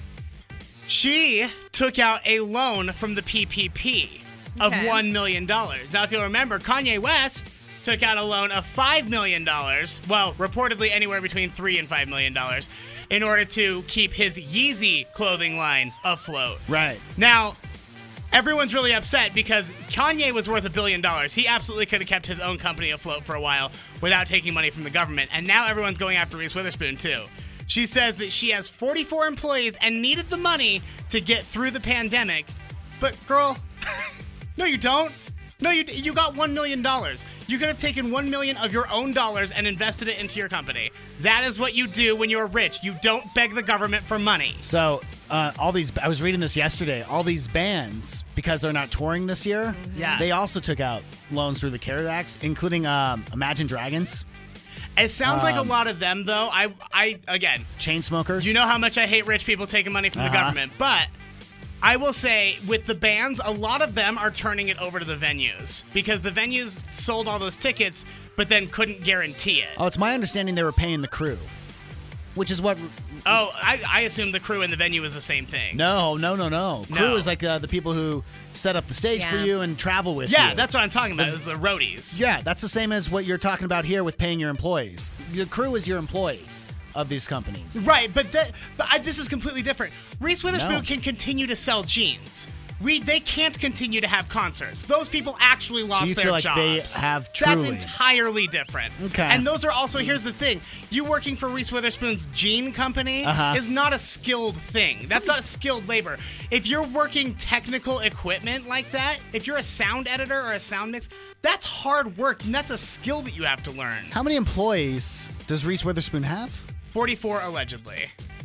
She took out a loan from the PPP of Okay. $1 million. Now, if you'll remember, Kanye West took out a loan of $5 million, well, reportedly anywhere between $3 and $5 million, in order to keep his Yeezy clothing line afloat. Right. Now, everyone's really upset because Kanye was worth $1 billion. He absolutely could have kept his own company afloat for a while without taking money from the government. And now everyone's going after Reese Witherspoon, too. She says that she has 44 employees and needed the money to get through the pandemic. But, girl, no, you don't. No, you got $1 million. You could have taken $1 million of your own dollars and invested it into your company. That is what you do when you're rich. You don't beg the government for money. So I was reading this yesterday. All these bands, because they're not touring this year, they also took out loans through the CARES Act, including Imagine Dragons. It sounds like a lot of them, though. I again, Chainsmokers. You know how much I hate rich people taking money from the government, but I will say, with the bands, a lot of them are turning it over to the venues because the venues sold all those tickets, but then couldn't guarantee it. Oh, it's my understanding they were paying the crew, which is what... Oh, I assume the crew and the venue is the same thing. No. Crew is like the people who set up the stage for you and travel with you. Yeah, that's what I'm talking about, is the roadies. Yeah, that's the same as what you're talking about here with paying your employees. Your crew is your employees of these companies. Right, but this is completely different. Reese Witherspoon can continue to sell jeans. They can't continue to have concerts. Those people actually lost so you their feel like jobs. They have truly. That's entirely different. Okay. And those are also, here's the thing. You working for Reese Witherspoon's jean company is not a skilled thing. That's not skilled labor. If you're working technical equipment like that, if you're a sound editor or a sound mix, that's hard work, and that's a skill that you have to learn. How many employees does Reese Witherspoon have? 44, allegedly.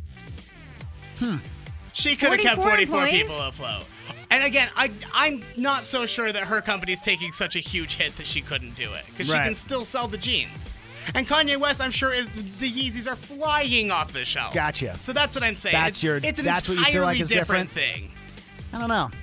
She could have kept 44 people afloat. And again, I'm not so sure that her company's taking such a huge hit that she couldn't do it. Because she can still sell the jeans. And Kanye West, I'm sure, the Yeezys are flying off the shelf. Gotcha. So that's what I'm saying. That's what you feel like is different thing. I don't know.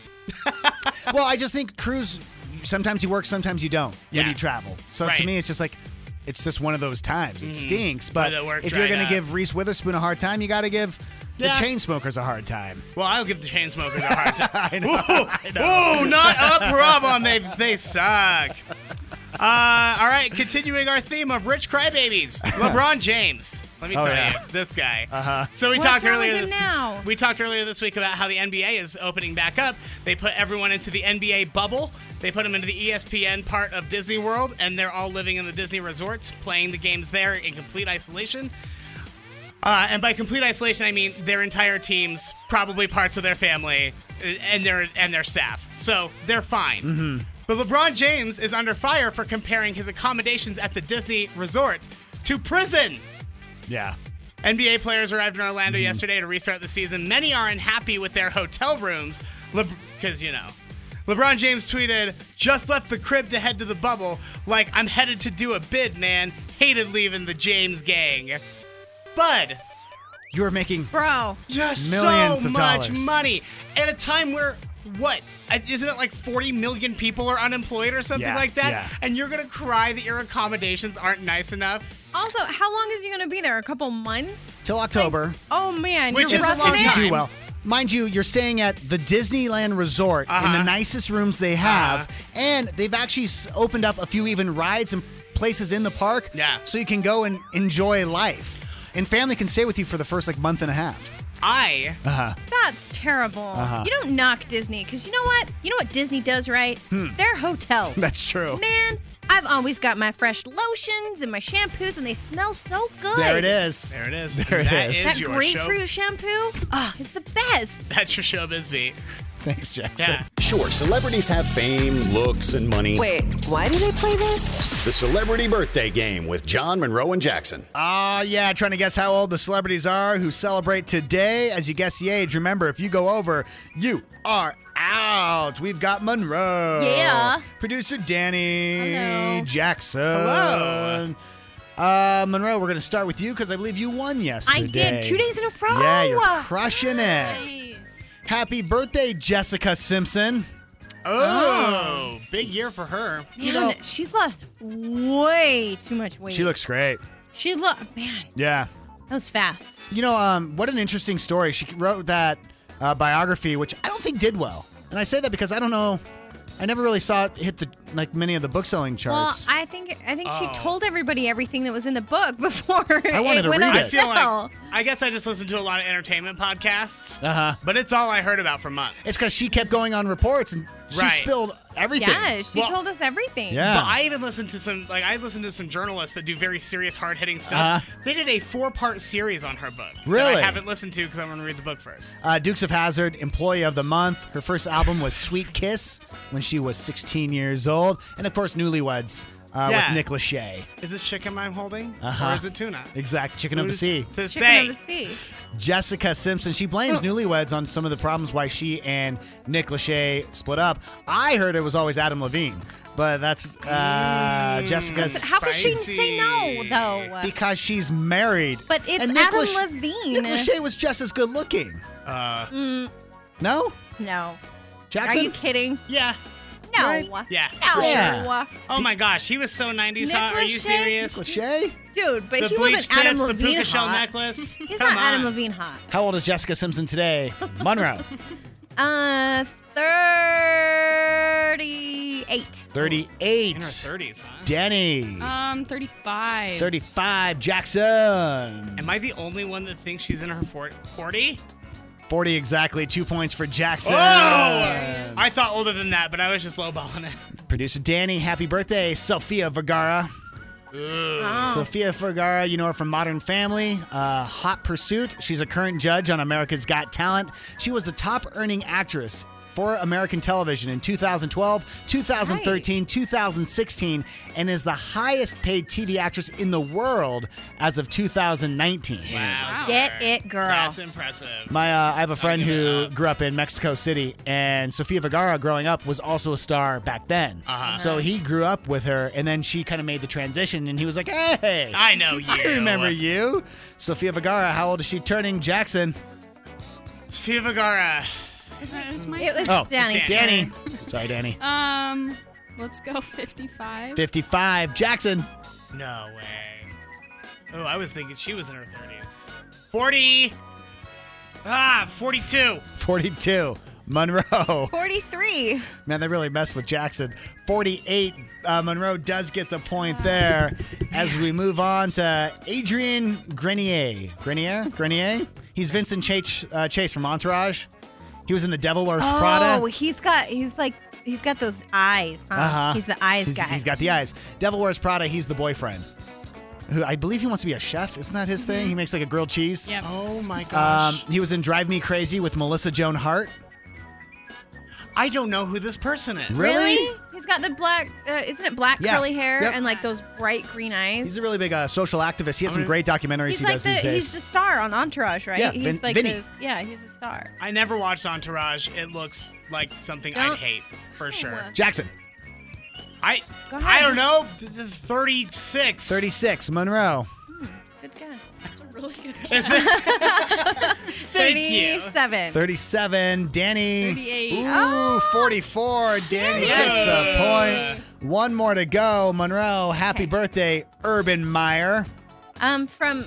Well, I just think crews, sometimes you work, sometimes you don't when you travel. So to me, it's just like, it's just one of those times. It stinks. But if you're going to give Reese Witherspoon a hard time, you got to give the Chainsmokers a hard time. Well, I'll give the Chainsmokers a hard time. I know. Whoa, not a problem. They suck. All right, continuing our theme of rich crybabies. LeBron James. Let me tell you, this guy. So we talked earlier. We talked earlier this week about how the NBA is opening back up. They put everyone into the NBA bubble. They put them into the ESPN part of Disney World, and they're all living in the Disney resorts, playing the games there in complete isolation. And by complete isolation, I mean their entire teams, probably parts of their family, and their staff. So they're fine. Mm-hmm. But LeBron James is under fire for comparing his accommodations at the Disney resort to prison. Yeah. NBA players arrived in Orlando yesterday to restart the season. Many are unhappy with their hotel rooms because, LeBron James tweeted, "Just left the crib to head to the bubble. Like, I'm headed to do a bid, man. Hated leaving the James gang." Bud. You're making just millions so of much dollars. money at a time where, isn't it like 40 million people are unemployed or something like that? Yeah. And you're going to cry that your accommodations aren't nice enough? Also, how long is he going to be there? A couple months? Till October. Oh, man. Which you're is a long roughing it. time. You do well. Mind you, you're staying at the Disneyland Resort in the nicest rooms they have, and they've actually opened up a few even rides and places in the park so you can go and enjoy life. And family can stay with you for the first month and a half. That's terrible. You don't knock Disney, because you know what? You know what Disney does right? They're hotels. That's true. Man, I've always got my fresh lotions and my shampoos, and they smell so good. There it is. There it is. There it is. That your grapefruit shampoo? Oh, it's the best. That's your showbiz beat. Thanks, Jackson. Yeah. Sure, celebrities have fame, looks, and money. Wait, why do they play this? The Celebrity Birthday Game with John Monroe and Jackson. Yeah, trying to guess how old the celebrities are who celebrate today. As you guess the age, remember, if you go over, you are out. We've got Monroe. Yeah. Producer Danny. Hello. Jackson. Hello. Monroe, we're going to start with you because I believe you won yesterday. I did 2 days in a row. Yeah, you're crushing it. Happy birthday, Jessica Simpson. Oh, big year for her. Man, she's lost way too much weight. She looks great. Man, Yeah. that was fast. What an interesting story. She wrote that biography, which I don't think did well. And I say that because I don't know. I never really saw it hit many of the book-selling charts. Well, I think she told everybody everything that was in the book before I wanted to went read on it. I feel sale. like, I guess I just listened to a lot of entertainment podcasts. Uh-huh. But it's all I heard about for months. It's because she kept going on reports and She Right. spilled everything. Yeah, she told us everything. Yeah. But I even listened to some journalists that do very serious, hard-hitting stuff. They did a 4-part series on her book. Really? That I haven't listened to because I'm going to read the book first. Dukes of Hazzard, Employee of the Month. Her first album was Sweet Kiss when she was 16 years old. And, of course, Newlyweds with Nick Lachey. Is this chicken I'm holding? Uh-huh. Or is it tuna? Exact. Chicken of the Sea. Chicken of the Sea. Jessica Simpson. She blames Newlyweds on some of the problems why she and Nick Lachey split up. I heard it was always Adam Levine, but that's Jessica's. How could she say no, though? Because she's married. But it's And Adam Levine. Nick Lachey was just as good looking. No? No. Jackson? Are you kidding? Yeah. No. Right? Yeah. No. Yeah. Oh my gosh, he was so 90s. Nick Huh? Are you Lachey? serious? Nick Lachey? Dude, but The he bleach wasn't Adam tips, the Levine puka shell hot. necklace. He's Come not Adam on. Levine hot. How old is Jessica Simpson today? Monroe. 38. 38. In her 30s, huh? Danny. 35. 35. Jackson. Am I the only one that thinks she's in her 40? 40 exactly. 2 points for Jackson. Oh! I thought older than that, but I was just lowballing it. Producer Danny, happy birthday, Sofia Vergara. Sofia Vergara, you know her from Modern Family, Hot Pursuit. She's a current judge on America's Got Talent. She was the top earning actress for American television in 2012, 2013, 2016, and is the highest paid TV actress in the world as of 2019. Wow. Get it, girl. That's impressive. I have a friend who grew up in Mexico City, and Sofia Vergara, growing up, was also a star back then. So he grew up with her, and then she kind of made the transition, and he was like, hey, I know you. I remember you. Sofia Vergara, how old is she turning? Jackson. Sofia Vergara. It was my It was Oh, Danny's Danny. turn. Sorry, Danny. Let's go 55. 55. Jackson. No way. Oh, I was thinking she was in her 30s. 40. 42. 42. Monroe. 43. Man, they really messed with Jackson. 48. Monroe does get the point there. As we move on to Adrian Grenier. Grenier? He's Vincent Chase from Entourage. He was in The Devil Wears Prada. Oh, he's got those eyes, huh? Uh-huh. He's the eyes guy. He's got the eyes. Devil Wears Prada, he's the boyfriend. Who I believe he wants to be a chef. Isn't that his thing? He makes like a grilled cheese. Yep. Oh my gosh. He was in Drive Me Crazy with Melissa Joan Hart. I don't know who this person is. Really? He's got the black, isn't it black Yeah. curly hair Yep. and like those bright green eyes? He's a really big social activist. He has some great documentaries He's he like does these days. he's the star on Entourage, right? Yeah, he's like Vinny. he's a star. I never watched Entourage. It looks like something I'd hate, for sure. Jackson. I Go ahead. I don't know. 36. 36. Monroe. Good guess. That's a really good Is guess. it? Thank you. 37. 37. Danny. 38. Ooh, 44. Danny Yes. gets the point. One more to go. Monroe, happy birthday, Urban Meyer. From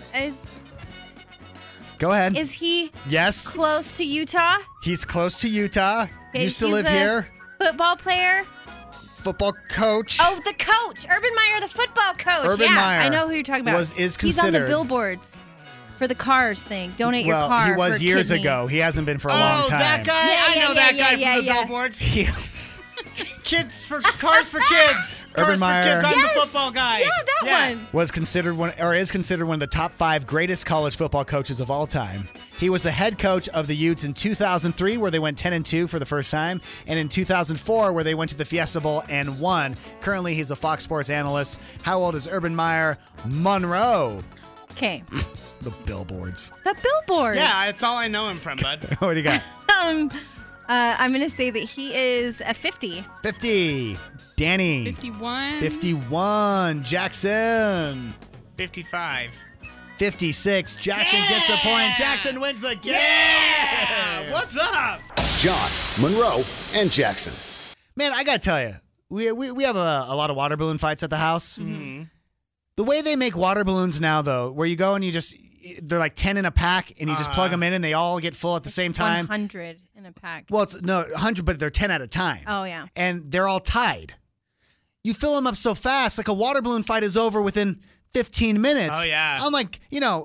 Go ahead. is he Yes. close to Utah? He's close to Utah. Used to He's live a here. Football player. Football coach. Oh, the coach, Urban Meyer, the football coach. Urban yeah, Meyer I know who you're talking about. is He's on the considered- billboards for the cars thing. Donate your Well, car. he was for years kidney. ago. He hasn't been for a Oh, long time. that guy. Yeah, I know that guy yeah, from the yeah. billboards. He- Cars for kids. Urban Cars Meyer. for kids. I'm Yes. the football guy. Yeah, that one. was considered one, or is considered one of the top 5 greatest college football coaches of all time. He was the head coach of the Utes in 2003, where they went 10-2 for the first time, and in 2004, where they went to the Fiesta Bowl and won. Currently, he's a Fox Sports analyst. How old is Urban Meyer? Monroe. Okay. The billboards. The billboard. Yeah, that's all I know him from, bud. What do you got? I'm going to say that he is a 50. 50. Danny. 51. 51. Jackson. 55. 56. Jackson gets the point. Jackson wins the game. Yeah! What's up? John, Monroe, and Jackson. Man, I gotta tell you, we have a lot of water balloon fights at the house. Mm-hmm. The way they make water balloons now, though, where you go and they're like 10 in a pack, and you just plug them in, and they all get full at the same time. 100 in a pack. Well, it's 100, but they're 10 at a time. Oh, yeah. And they're all tied. You fill them up so fast, like a water balloon fight is over within 15 minutes. Oh, yeah. I'm like,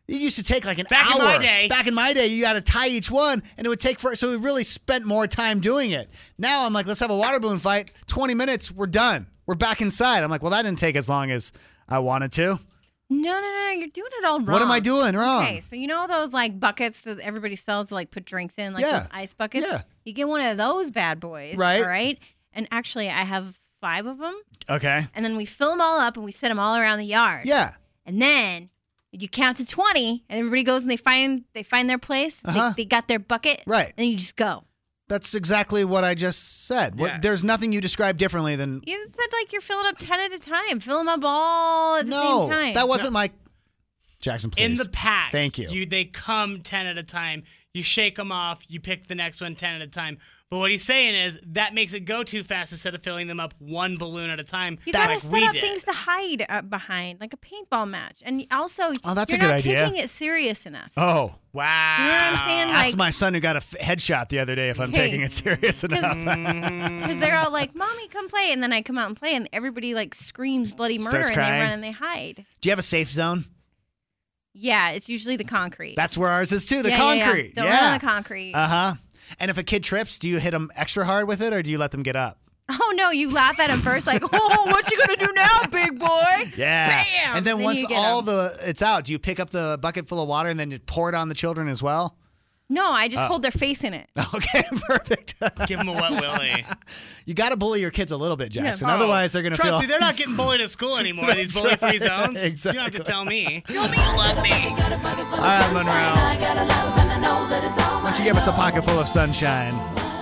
It used to take like an Back hour. in my day. Back in my day, you got to tie each one, and it would take so we really spent more time doing it. Now I'm like, let's have a water balloon fight. 20 minutes, we're done. We're back inside. I'm like, well, that didn't take as long as I wanted to. No, you're doing it all wrong. What am I doing wrong? Okay, so you know those like buckets that everybody sells to like put drinks in, like Yeah. those ice buckets? Yeah. You get one of those bad boys, Right. all right? And actually, I have 5 of them. Okay. And then we fill them all up and we set them all around the yard. Yeah. And then you count to 20 and everybody goes and they find their place. Uh-huh. They got their bucket. Right. And you just go. That's exactly what I just said. Yeah. There's nothing you described differently than You said like you're filling up 10 at a time. Fill them up all at the same time. that wasn't my Jackson, please. In the pack. Thank you. They come 10 at a time. You shake them off. You pick the next one 10 at a time. But what he's saying is that makes it go too fast instead of filling them up one balloon at a time. You gotta like set we up did. things to hide Oh, behind, like a paintball match. And also, that's a you're good not idea. taking it serious enough. Oh. Wow. You know what I'm saying? Ask Like, my son who got a headshot the other day if I'm Hey. taking it serious enough. because they're all like, "Mommy, come play," and then I come out and play, and everybody like screams bloody murder, Starts and crying. they run and they hide. Do you have a safe zone? Yeah, it's usually the concrete. That's where ours is too, the Yeah, concrete. Don't run on the concrete. Uh-huh. And if a kid trips, do you hit them extra hard with it or do you let them get up? Oh no, you laugh at him first, like, "Oh, what you gonna do now, big boy?" Yeah. Bam! And then once you get all 'em. it's out, do you pick up the bucket full of water and then you pour it on the children as well? No, I just Oh. hold their face in it. Okay, perfect. Give them a wet willy. You got to bully your kids a little bit, Jackson. Oh, Otherwise, they're going to trust feel. me, they're not getting bullied at school anymore. These That's bully-free right. zones. Exactly. You don't have to tell me. Tell me you love me. All right, Monroe. Why don't you give us a pocket full of sunshine?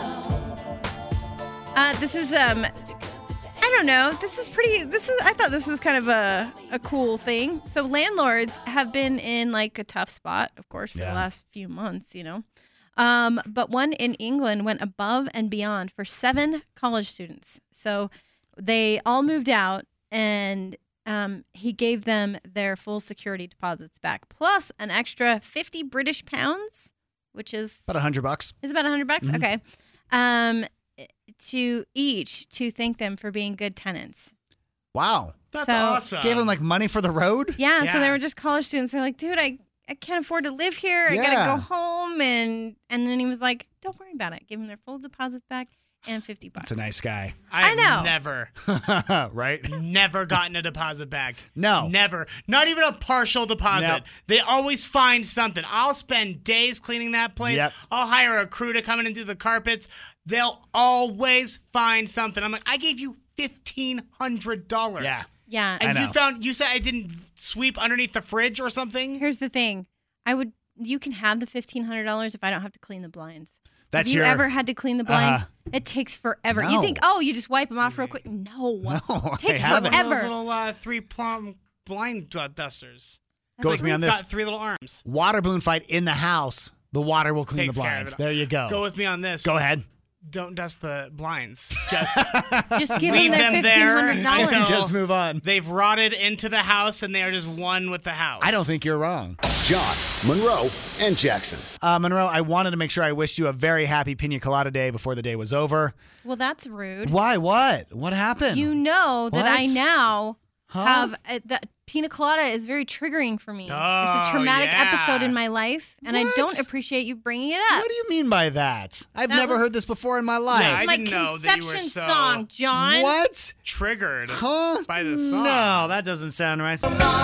This is I don't know. I thought this was kind of a cool thing. So landlords have been in like a tough spot, of course, for the last few months, you know. But one in England went above and beyond for 7 college students. So they all moved out and he gave them their full security deposits back, plus an extra 50 British pounds, which is About $100. Is about $100? Mhm. Okay. To thank them for being good tenants. Wow. That's So- awesome. Gave them like money for the road? Yeah, so they were just college students. They're like, "Dude, I can't afford to live here. I Yeah. gotta go home." And then he was like, "Don't worry about it. Give them their full deposits back and $50." That's a nice guy. I've know. never, right? never gotten a deposit back. No. Never. Not even a partial deposit. Nope. They always find something. I'll spend days cleaning that place. Yep. I'll hire a crew to come in and do the carpets. They'll always find something. I'm like, I gave you $1,500. Yeah. Yeah. And I know. you said I didn't sweep underneath the fridge or something? Here's the thing. You can have the $1,500 if I don't have to clean the blinds. That's have you your- ever had to clean the blinds? It takes forever. No. You think, oh, you just wipe them off real quick. No. No, It takes I haven't. One of those forever. little 3-plumb blind dusters. Go with me on this. Got 3 little arms. Water balloon fight in the house. The water will clean Takes the care of blinds. it. There you go. Go with me on this. Go ahead. Don't dust the blinds. Just Just give leave them their them there $1,500. until Just move on. they've rotted into the house and they are just one with the house. I don't think you're wrong. John, Monroe, and Jackson. Monroe, I wanted to make sure I wished you a very happy Pina Colada Day before the day was over. Well, that's rude. Why? What happened? You know that I What? now Huh? have that pina colada is very triggering for me. It's a Oh, traumatic yeah. episode in my life, and I What? don't appreciate you bringing it up. What do you mean by that? I've That never was- heard this before in my life. Yeah, I It's my didn't know that you were conception so song, John. What? triggered Huh? by the song. No, that doesn't sound right.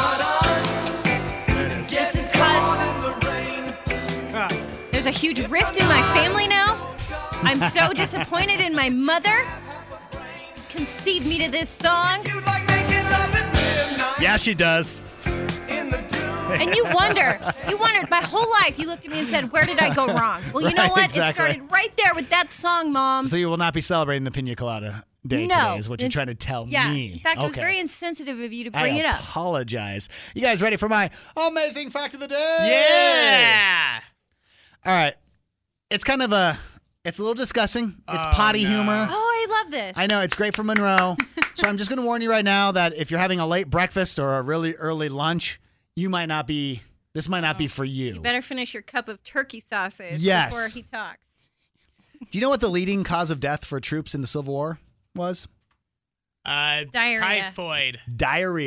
This is because there's a huge rift in my family now. I'm so disappointed in my mother. Conceived me to this song. Yeah, she does. And you wondered my whole life. You looked at me and said, "Where did I go wrong?" Well, you know Right, what? exactly. It started right there with that song, Mom. So you will not be celebrating the Pina Colada Day No. today, is what you're trying to tell Yeah. me. In fact, it was Okay. very insensitive of you to bring it I up. apologize. You guys ready for my amazing fact of the day? Yeah. All right. It's kind of it's a little disgusting. It's Oh, potty no. humor. Oh, I love this. I know, it's great for Monroe. So I'm just going to warn you right now that if you're having a late breakfast or a really early lunch, this might not be for you. You better finish your cup of turkey sausage Yes. before he talks. Do you know what the leading cause of death for troops in the Civil War was? Diarrhea. Typhoid. Diarrhea.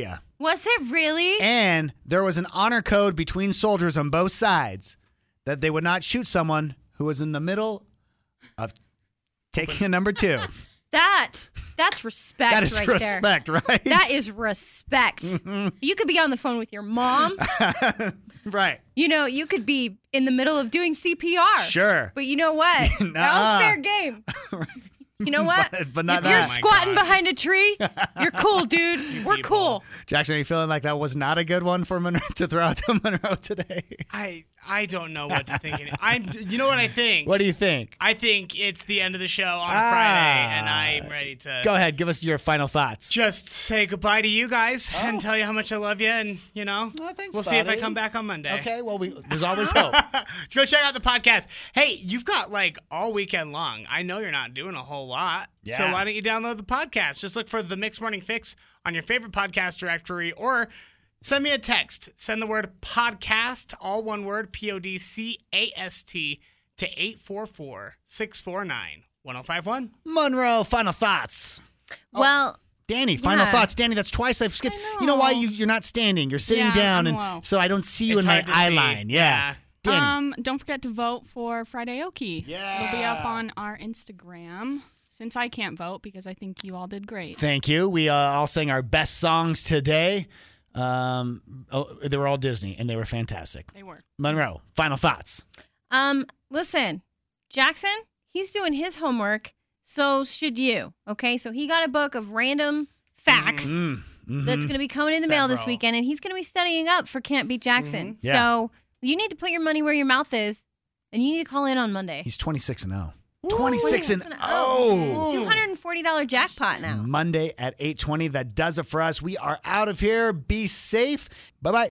Was it really? And there was an honor code between soldiers on both sides that they would not shoot someone who was in the middle of taking a number 2. That's respect That is right respect, there. right? That is respect. You could be on the phone with your mom. Right. You know, you could be in the middle of doing CPR. Sure. But you know what? That was fair game. You know what? But not if that. you're squatting behind a tree, you're cool, dude. We're cool. Jackson, are you feeling like that was not a good one for Monroe to throw out to Monroe today? I don't know what to think. You know what I think? What do you think? I think it's the end of the show on Friday, and I'm ready to go ahead. Give us your final thoughts. Just say goodbye to you guys and tell you how much I love you, and thanks, we'll see if I come back on Monday. Okay. Well, there's always hope. Go check out the podcast. Hey, you've got like all weekend long. I know you're not doing a whole lot, so why don't you download the podcast? Just look for the Mixed Morning Fix on your favorite podcast directory, or send me a text. Send the word podcast, all one word, PODCAST, to 844-649-1051. Monroe, final thoughts. Well, Danny, final thoughts. Danny, that's twice I've skipped. You know why you're not standing? You're sitting down, I'm and low. so I don't see you in my eye line. Yeah. Danny. Don't forget to vote for Friday Okie. Yeah. It'll be up on our Instagram. Since I can't vote because I think you all did great. Thank you. We all sang our best songs today. They were all Disney, and they were fantastic. They were. Monroe, final thoughts. Listen, Jackson, he's doing his homework, so should you. Okay, so he got a book of random facts that's going to be coming in the mail this weekend, and he's going to be studying up for Can't Beat Jackson. Yeah. So you need to put your money where your mouth is, and you need to call in on Monday. He's 26-0. 26-0. $240 jackpot now. Monday at 8:20. That does it for us. We are out of here. Be safe. Bye-bye.